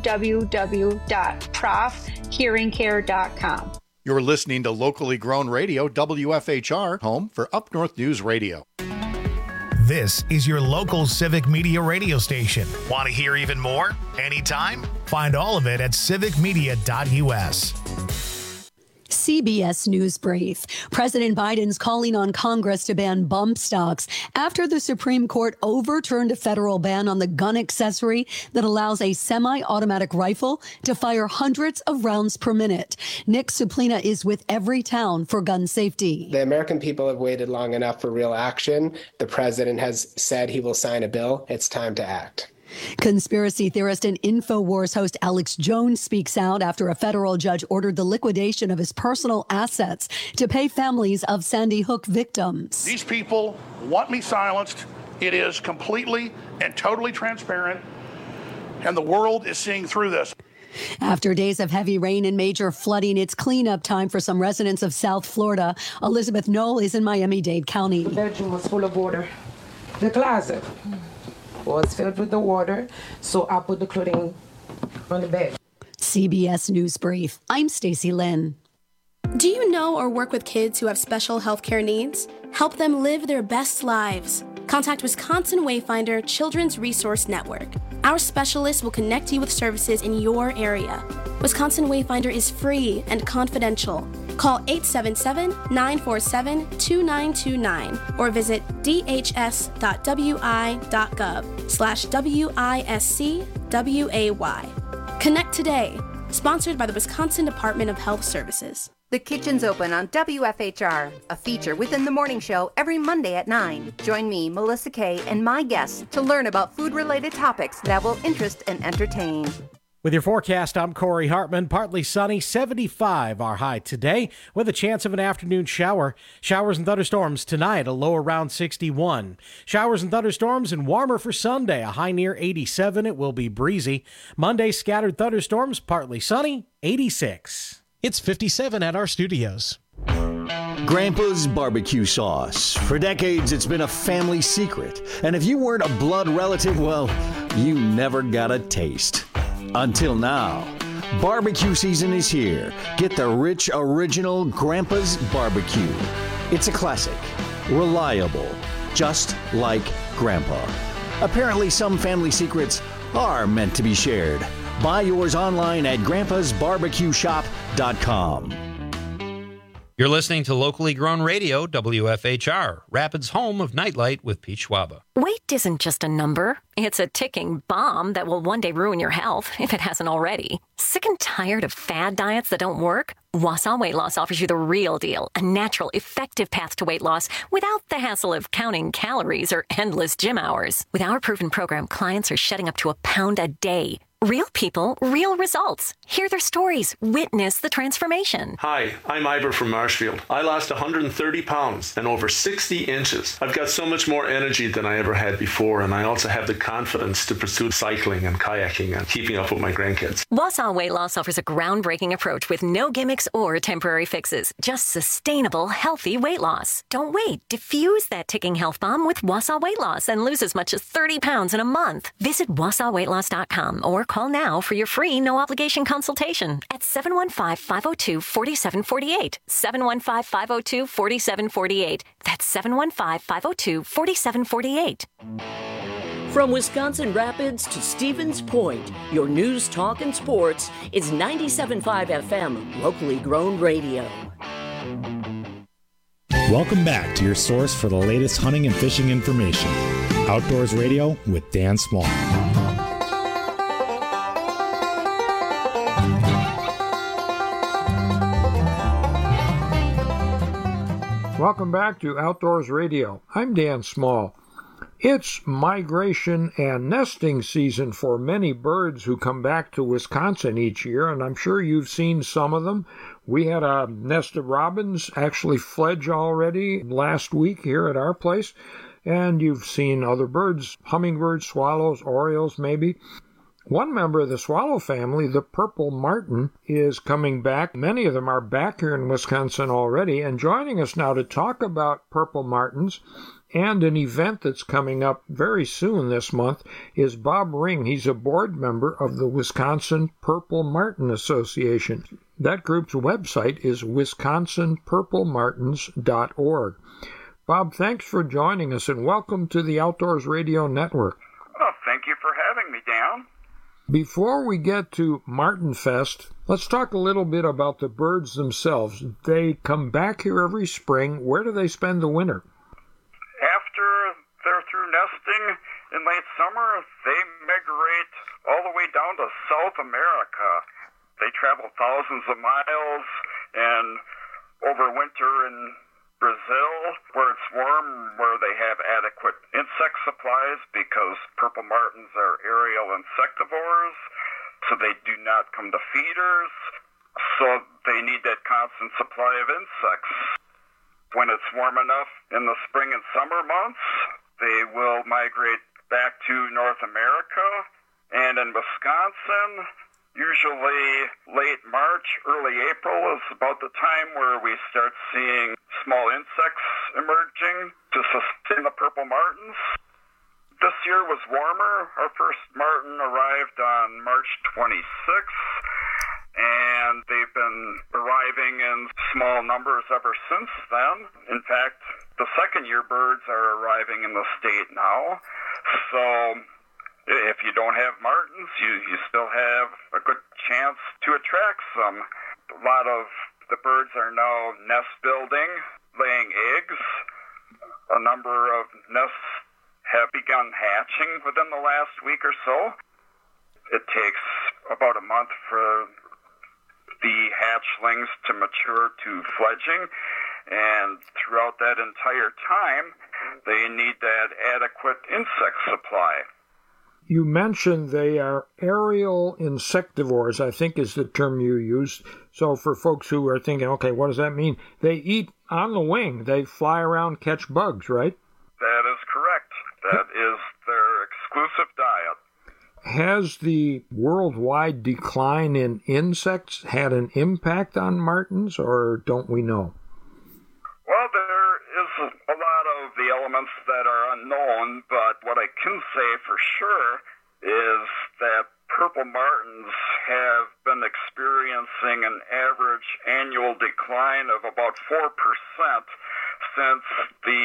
Speaker 21: www.profhearingcare.com.
Speaker 7: You're listening to locally grown radio, WFHR, home for Up North News Radio.
Speaker 13: This is your local Civic Media radio station. Want to hear even more? Anytime? Find all of it at civicmedia.us.
Speaker 3: CBS News Brief. President Biden's calling on Congress to ban bump stocks after the Supreme Court overturned a federal ban on the gun accessory that allows a semi-automatic rifle to fire hundreds of rounds per minute. Nick Suplina is with Everytown for gun safety.
Speaker 8: The American people have waited long enough for real action. The president has said he will sign a bill. It's time to act.
Speaker 3: Conspiracy theorist and InfoWars host Alex Jones speaks out after a federal judge ordered the liquidation of his personal assets to pay families of Sandy Hook victims.
Speaker 23: These people want me silenced. It is completely and totally transparent, and the world is seeing through this.
Speaker 3: After days of heavy rain and major flooding, it's cleanup time for some residents of South Florida. Elizabeth Knoll is in Miami-Dade County.
Speaker 24: The bedroom was full of water. The closet was filled with the water, so I put the clothing on the bed.
Speaker 3: CBS News Brief. I'm Stacey Lynn.
Speaker 25: Do you know or work with kids who have special healthcare needs? Help them live their best lives. Contact Wisconsin Wayfinder Children's Resource Network. Our specialists will connect you with services in your area. Wisconsin Wayfinder is free and confidential. Call 877-947-2929 or visit dhs.wi.gov/WISCWAY. Connect today. Sponsored by the Wisconsin Department of Health Services.
Speaker 26: The Kitchen's Open on WFHR, a feature within the morning show every Monday at 9. Join me, Melissa Kay, and my guests to learn about food-related topics that will interest and entertain.
Speaker 14: With your forecast, I'm Corey Hartman. Partly sunny, 75 our high today, with a chance of an afternoon shower. Showers and thunderstorms tonight, a low around 61. Showers and thunderstorms and warmer for Sunday, a high near 87. It will be breezy. Monday, scattered thunderstorms, partly sunny, 86.
Speaker 15: It's 57 at our studios.
Speaker 27: Grandpa's barbecue sauce. For decades, it's been a family secret. And if you weren't a blood relative, well, you never got a taste. Until now. Barbecue season is here. Get the rich, original Grandpa's Barbecue. It's a classic, reliable, just like Grandpa. Apparently, some family secrets are meant to be shared. Buy yours online at grandpasbarbecueshop.com.
Speaker 28: You're listening to locally grown radio, WFHR, Rapids' home of Nightlight with Pete Schwaba.
Speaker 29: Weight isn't just a number. It's a ticking bomb that will one day ruin your health, if it hasn't already. Sick and tired of fad diets that don't work? Wausau Weight Loss offers you the real deal, a natural, effective path to weight loss without the hassle of counting calories or endless gym hours. With our proven program, clients are shedding up to a pound a day. Real people, real results. Hear their stories. Witness the transformation.
Speaker 30: Hi, I'm Ivor from Marshfield. I lost 130 pounds and over 60 inches. I've got so much more energy than I ever had before, and I also have the confidence to pursue cycling and kayaking and keeping up with my grandkids.
Speaker 29: Wausau Weight Loss offers a groundbreaking approach with no gimmicks or temporary fixes. Just sustainable, healthy weight loss. Don't wait. Diffuse that ticking health bomb with Wausau Weight Loss and lose as much as 30 pounds in a month. Visit WausauWeightLoss.com or call now for your free no-obligation consultation at 715-502-4748. 715-502-4748. That's 715-502-4748.
Speaker 16: From Wisconsin Rapids to Stevens Point, your news, talk, and sports is 97.5 FM, locally grown radio.
Speaker 17: Welcome back to your source for the latest hunting and fishing information. Outdoors Radio with Dan Small.
Speaker 18: Welcome back to Outdoors Radio. I'm Dan Small. It's migration and nesting season for many birds who come back to Wisconsin each year, and I'm sure you've seen some of them. We had a nest of robins actually fledge already last week here at our place, and you've seen other birds, hummingbirds, swallows, orioles maybe. One member of the swallow family, the purple martin, is coming back. Many of them are back here in Wisconsin already. And joining us now to talk about purple martins and an event that's coming up very soon this month is Bob Ring. He's a board member of the Wisconsin Purple Martin Association. That group's website is wisconsinpurplemartins.org. Bob, thanks for joining us and welcome to the Outdoors Radio Network.
Speaker 1: Oh, thank you for having me, Dan.
Speaker 18: Before we get to Martin Fest, let's talk a little bit about the birds themselves. They come back here every spring. Where do they spend the winter?
Speaker 1: After they're through nesting in late summer, they migrate all the way down to South America. They travel thousands of miles and overwinter in Brazil, where it's warm, where they have adequate insect supplies because purple martins are aerial insectivores, so they do not come to feeders, so they need that constant supply of insects. When it's warm enough in the spring and summer months, they will migrate back to North America, and in Wisconsin, usually late March, early April is about the time where we start seeing small insects emerging to sustain the purple martins. This year was warmer. Our first martin arrived on March 26th, and they've been arriving in small numbers ever since then. In fact, the second-year birds are arriving in the state now. So if you don't have martins, you still have a good chance to attract some. A lot of the birds are now nest building, laying eggs. A number of nests have begun hatching within the last week or so. It takes about a month for the hatchlings to mature to fledging, and throughout that entire time, they need that adequate insect supply.
Speaker 18: You mentioned they are aerial insectivores, I think is the term you used. So for folks who are thinking, okay, what does that mean? They eat on the wing. They fly around, catch bugs, right?
Speaker 1: That is correct. That is their exclusive diet.
Speaker 18: Has the worldwide decline in insects had an impact on martins, or don't we know?
Speaker 1: Well, there is a lot of the elements that are unknown, but what I can say for sure is that purple martins have been experiencing an average annual decline of about 4% since the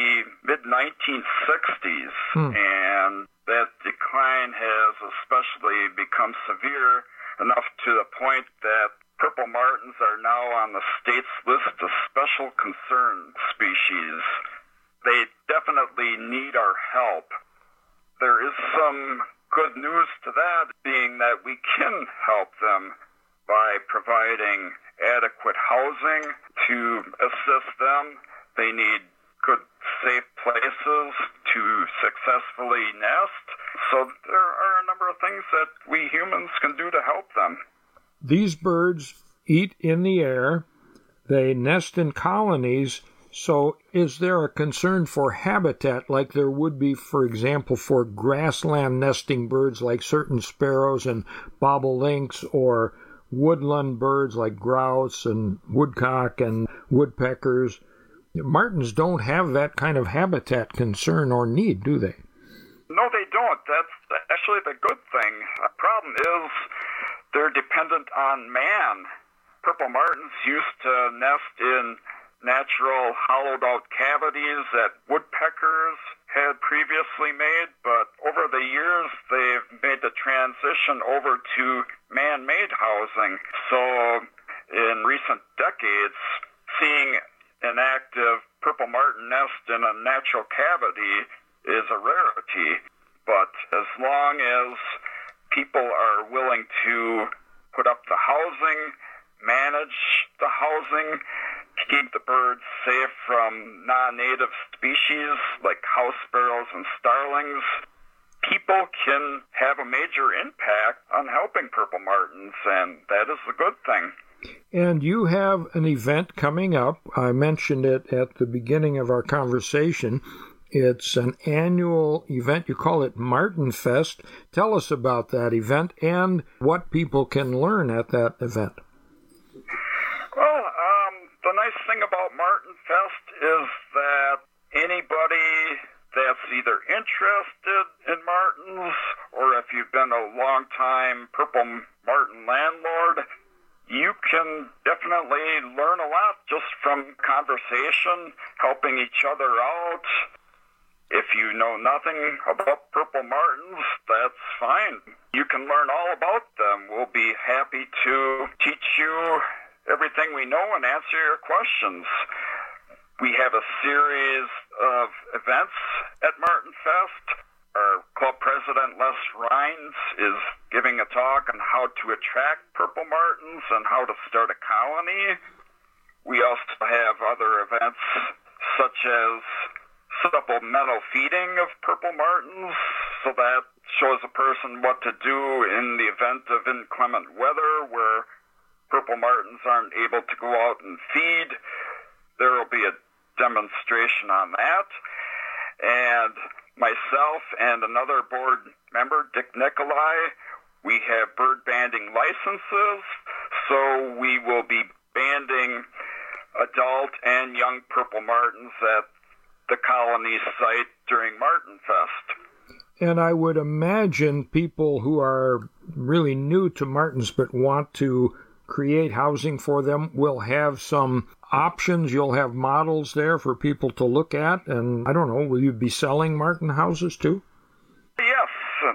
Speaker 1: mid-1960s, and that decline has especially become severe enough to the point that purple martins are now on the state's list of special concern species. They definitely need our help. There is some good news to that, being that we can help them by providing adequate housing to assist them. They need good, safe places to successfully nest. So there are a number of things that we humans can do to help them.
Speaker 18: These birds eat in the air. They nest in colonies. So is there a concern for habitat like there would be, for example, for grassland nesting birds like certain sparrows and bobolinks, or woodland birds like grouse and woodcock and woodpeckers? Martins don't have that kind of habitat concern or need, do they?
Speaker 1: No, they don't. That's actually the good thing. The problem is they're dependent on man. Purple martins used to nest in natural hollowed-out cavities that woodpeckers had previously made, but over the years they've made the transition over to man-made housing. So in recent decades, seeing an active purple martin nest in a natural cavity is a rarity. But as long as people are willing to put up the housing, manage the housing, keep the birds safe from non-native species like house sparrows and starlings, people can have a major impact on helping purple martins, and that is a good thing.
Speaker 18: And you have an event coming up. I mentioned it at the beginning of our conversation. It's an annual event. You call it Martin Fest. Tell us about that event and what people can learn at that event.
Speaker 1: Well, the nice thing about Martin Fest is that anybody that's either interested in martins or if you've been a long-time Purple Martin landlord, you can definitely learn a lot just from conversation, helping each other out. If you know nothing about Purple Martins, that's fine. You can learn all about them. We'll be happy to teach you everything we know and answer your questions. We have a series of events at Martin Fest. Our club president, Les Rines, is giving a talk on how to attract Purple Martins and how to start a colony. We also have other events such as supplemental feeding of Purple Martins, so that shows a person what to do in the event of inclement weather where Purple Martins aren't able to go out and feed. There will be a demonstration on that. And myself and another board member, Dick Nicolai, we have bird banding licenses, so we will be banding adult and young Purple Martins at the colony site during Martin Fest.
Speaker 18: And I would imagine people who are really new to martins but want to create housing for them will have some options. You'll have models there for people to look at. And I don't know, will you be selling martin houses too?
Speaker 1: Yes.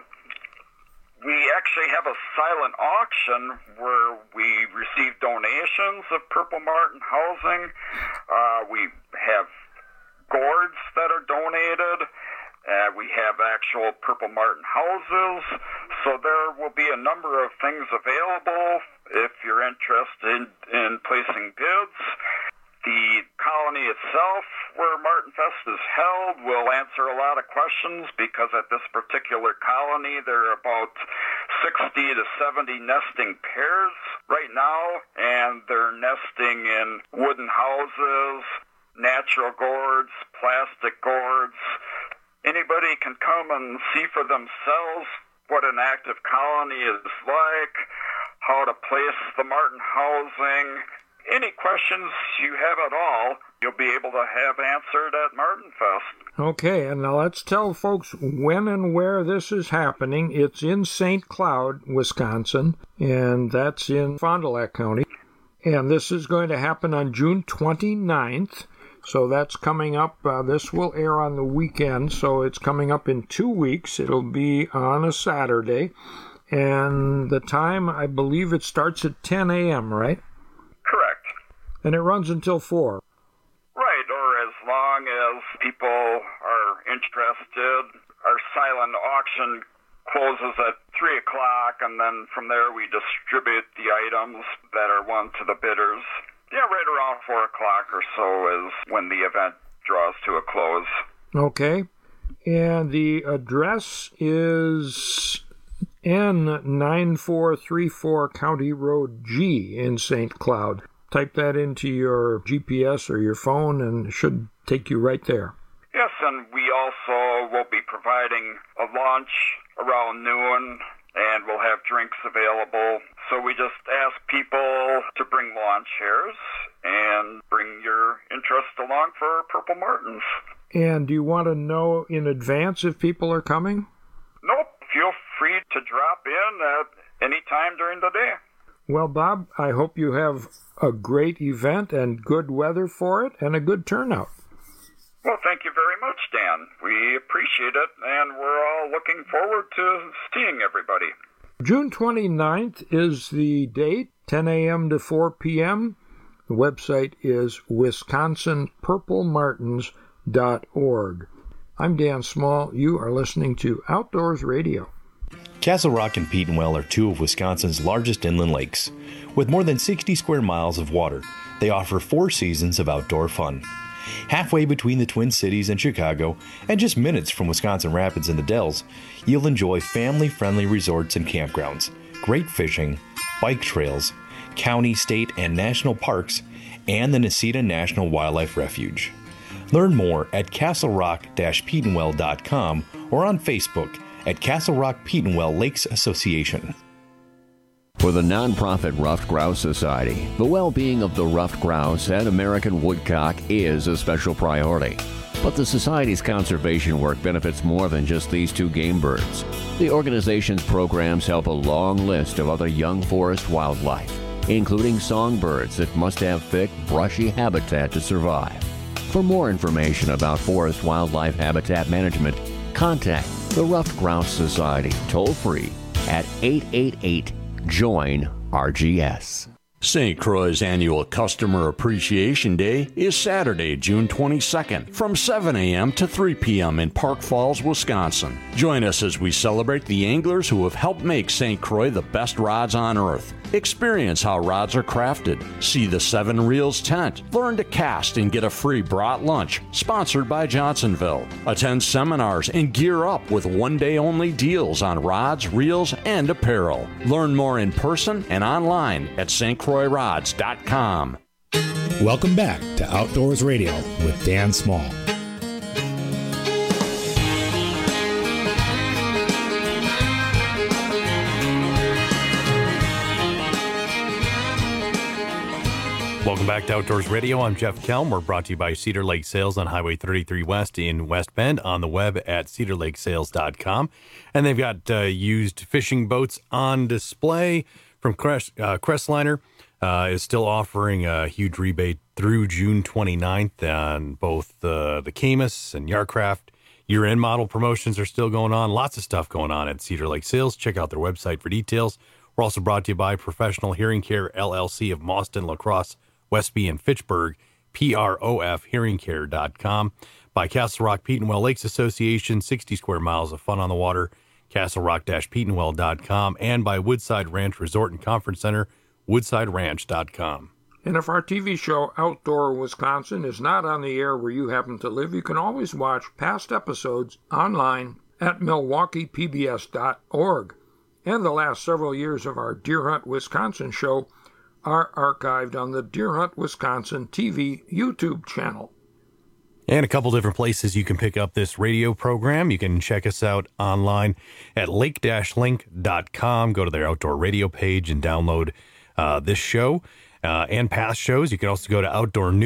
Speaker 1: We actually have a silent auction where we receive donations of Purple Martin housing. We have gourds that are donated. We have actual Purple Martin houses. So there will be a number of things available if you're interested in placing bids. The colony itself, where Martin Fest is held, will answer a lot of questions because at this particular colony there are about 60 to 70 nesting pairs right now, and they're nesting in wooden houses, natural gourds, plastic gourds. Anybody can come and see for themselves what an active colony is like, how to place the martin housing. Any questions you have at all, you'll be able to have answered at Martin Fest.
Speaker 18: Okay, and now let's tell folks when and where this is happening. It's in St. Cloud, Wisconsin, and that's in Fond du Lac County. And this is going to happen on June 29th. So that's coming up. This will air on the weekend, so it's coming up in 2 weeks. It'll be on a Saturday. And the time, I believe it starts at 10 a.m., right?
Speaker 1: Correct.
Speaker 18: And it runs until 4.
Speaker 1: Right, or as long as people are interested. Our silent auction closes at 3 o'clock, and then from there we distribute the items that are won to the bidders. Yeah, right around 4 o'clock or so is when the event draws to a close.
Speaker 18: Okay. And the address is N9434 County Road G in St. Cloud. Type that into your GPS or your phone and it should take you right there.
Speaker 1: Yes, and we also will be providing a lunch around noon, and we'll have drinks available. So we just ask people to bring lawn chairs and bring your interest along for Purple Martins.
Speaker 18: And do you want to know in advance if people are coming?
Speaker 1: Nope. Feel free to drop in at any time during the day.
Speaker 18: Well, Bob, I hope you have a great event and good weather for it and a good turnout.
Speaker 1: Well, thank you very much, Dan. We appreciate it, and we're all looking forward to seeing everybody.
Speaker 18: June 29th is the date, 10 a.m. to 4 p.m. The website is wisconsinpurplemartins.org. I'm Dan Small. You are listening to Outdoors Radio.
Speaker 2: Castle Rock and Petenwell are two of Wisconsin's largest inland lakes. With more than 60 square miles of water, they offer 4 seasons of outdoor fun. Halfway between the Twin Cities and Chicago, and just minutes from Wisconsin Rapids and the Dells, you'll enjoy family-friendly resorts and campgrounds, great fishing, bike trails, county, state, and national parks, and the Necedah National Wildlife Refuge. Learn more at castlerock-petenwell.com or on Facebook at Castle Rock Petenwell Lakes Association.
Speaker 4: For the nonprofit Ruffed Grouse Society, the well-being of the ruffed grouse and American woodcock is a special priority. But the Society's conservation work benefits more than just these two game birds. The organization's programs help a long list of other young forest wildlife, including songbirds that must have thick, brushy habitat to survive. For more information about forest wildlife habitat management, contact the Ruffed Grouse Society toll-free at 888-JOIN-RGS.
Speaker 5: St. Croix's annual Customer Appreciation Day is Saturday, June 22nd, from 7 a.m. to 3 p.m. in Park Falls, Wisconsin. Join us as we celebrate the anglers who have helped make St. Croix the best rods on earth. Experience how rods are crafted, see the Seven Reels tent, learn to cast and get a free brat lunch, sponsored by Johnsonville. Attend seminars and gear up with one-day-only deals on rods, reels, and apparel. Learn more in person and online at stcroixrods.com.
Speaker 17: Welcome back to Outdoors Radio with Dan Small.
Speaker 2: Welcome back to Outdoors Radio. I'm Jeff Kelm. We're brought to you by Cedar Lake Sales on Highway 33 West in West Bend, on the web at cedarlakesales.com. And they've got used fishing boats on display from Crestliner. Is still offering a huge rebate through June 29th on both the Camus and Yarcraft. Year-end model promotions are still going on. Lots of stuff going on at Cedar Lake Sales. Check out their website for details. We're also brought to you by Professional Hearing Care, LLC of Mauston, La Crosse, Westby, and Fitchburg, PROFhearingcare.com. By Castle Rock Petenwell Lakes Association, 60 square miles of fun on the water, castlerock-petenwell.com. And by Woodside Ranch Resort and Conference Center, woodsideranch.com.
Speaker 18: And if our TV show Outdoor Wisconsin is not on the air where you happen to live, you can always watch past episodes online at milwaukeepbs.org. And the last several years of our Deer Hunt Wisconsin show are archived on the Deer Hunt Wisconsin TV YouTube channel.
Speaker 2: And a couple different places you can pick up this radio program. You can check us out online at lake-link.com. Go to their outdoor radio page and download this show and past shows. You can also go to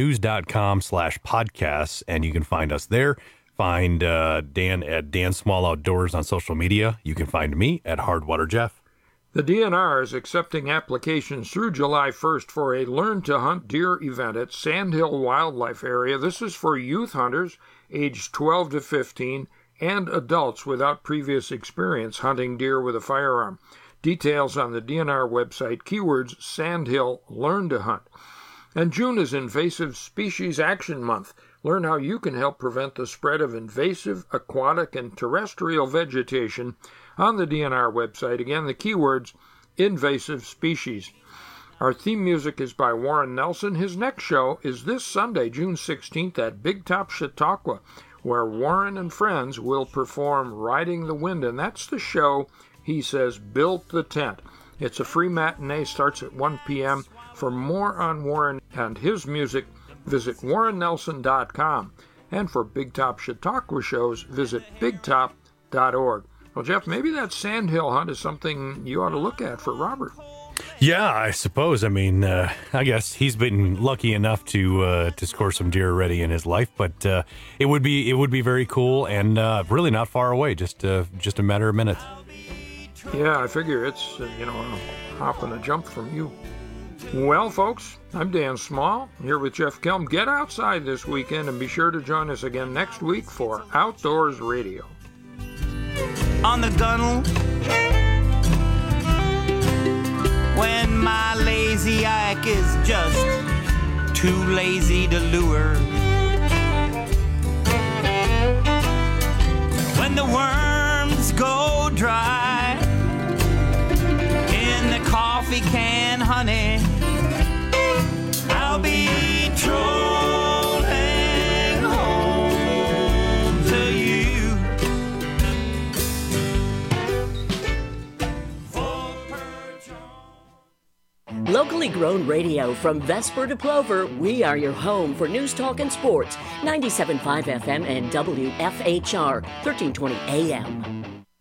Speaker 2: outdoornews.com/podcasts, and you can find us there. Find Dan at Dan Small Outdoors on social media. You can find me at Hardwater Jeff.
Speaker 18: The DNR is accepting applications through July 1st for a Learn to Hunt Deer event at Sandhill Wildlife Area. This is for youth hunters aged 12 to 15 and adults without previous experience hunting deer with a firearm. Details on the DNR website, keywords Sandhill Learn to Hunt. And June is Invasive Species Action Month. Learn how you can help prevent the spread of invasive aquatic and terrestrial vegetation on the DNR website. Again, the keywords invasive species. Our theme music is by Warren Nelson. His next show is this Sunday, June 16th at Big Top Chautauqua, where Warren and friends will perform Riding the Wind, and that's the show he says built the tent. It's a free matinee, starts at 1 p.m. For more on Warren and his music, visit warrennelson.com. And for Big Top Chautauqua shows, visit bigtop.org. Well, Jeff, maybe that sandhill hunt is something you ought to look at for Robert.
Speaker 2: Yeah, I suppose. I mean, I guess he's been lucky enough to score some deer already in his life, but it would be very cool and really not far away, just a matter of minutes.
Speaker 18: Yeah, I figure it's a hop and a jump from you. Well, folks, I'm Dan Small, here with Jeff Kelm. Get outside this weekend and be sure to join us again next week for Outdoors Radio.
Speaker 6: On the gunnel, when my lazy ike is just too lazy to lure, when the worms go dry in the coffee can, honey, I'll be trolling home to you.
Speaker 16: Locally grown radio from Vesper to Plover, we are your home for news, talk, and sports. 97.5 FM and WFHR, 1320 AM.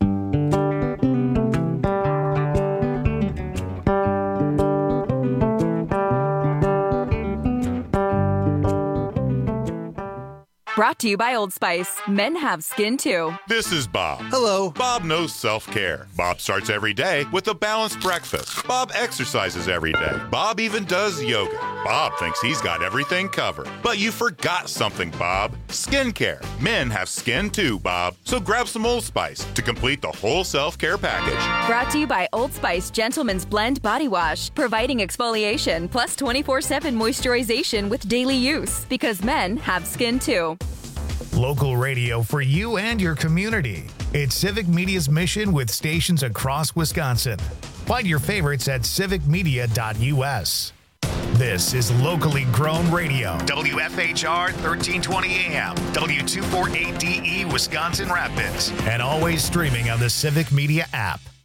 Speaker 7: Brought to you by Old Spice. Men have skin too.
Speaker 9: This is Bob.
Speaker 7: Hello.
Speaker 9: Bob knows self-care. Bob starts every day with a balanced breakfast. Bob exercises every day. Bob even does yoga. Bob thinks he's got everything covered. But you forgot something, Bob. Skincare. Men have skin too, Bob. So grab some Old Spice to complete the whole self-care package.
Speaker 7: Brought to you by Old Spice Gentleman's Blend Body Wash, providing exfoliation plus 24/7 moisturization with daily use, because men have skin too.
Speaker 10: Local radio for you and your community. It's Civic Media's mission with stations across Wisconsin. Find your favorites at civicmedia.us. This is locally grown radio. WFHR 1320 AM, W248DE, Wisconsin Rapids. And always streaming on the Civic Media app.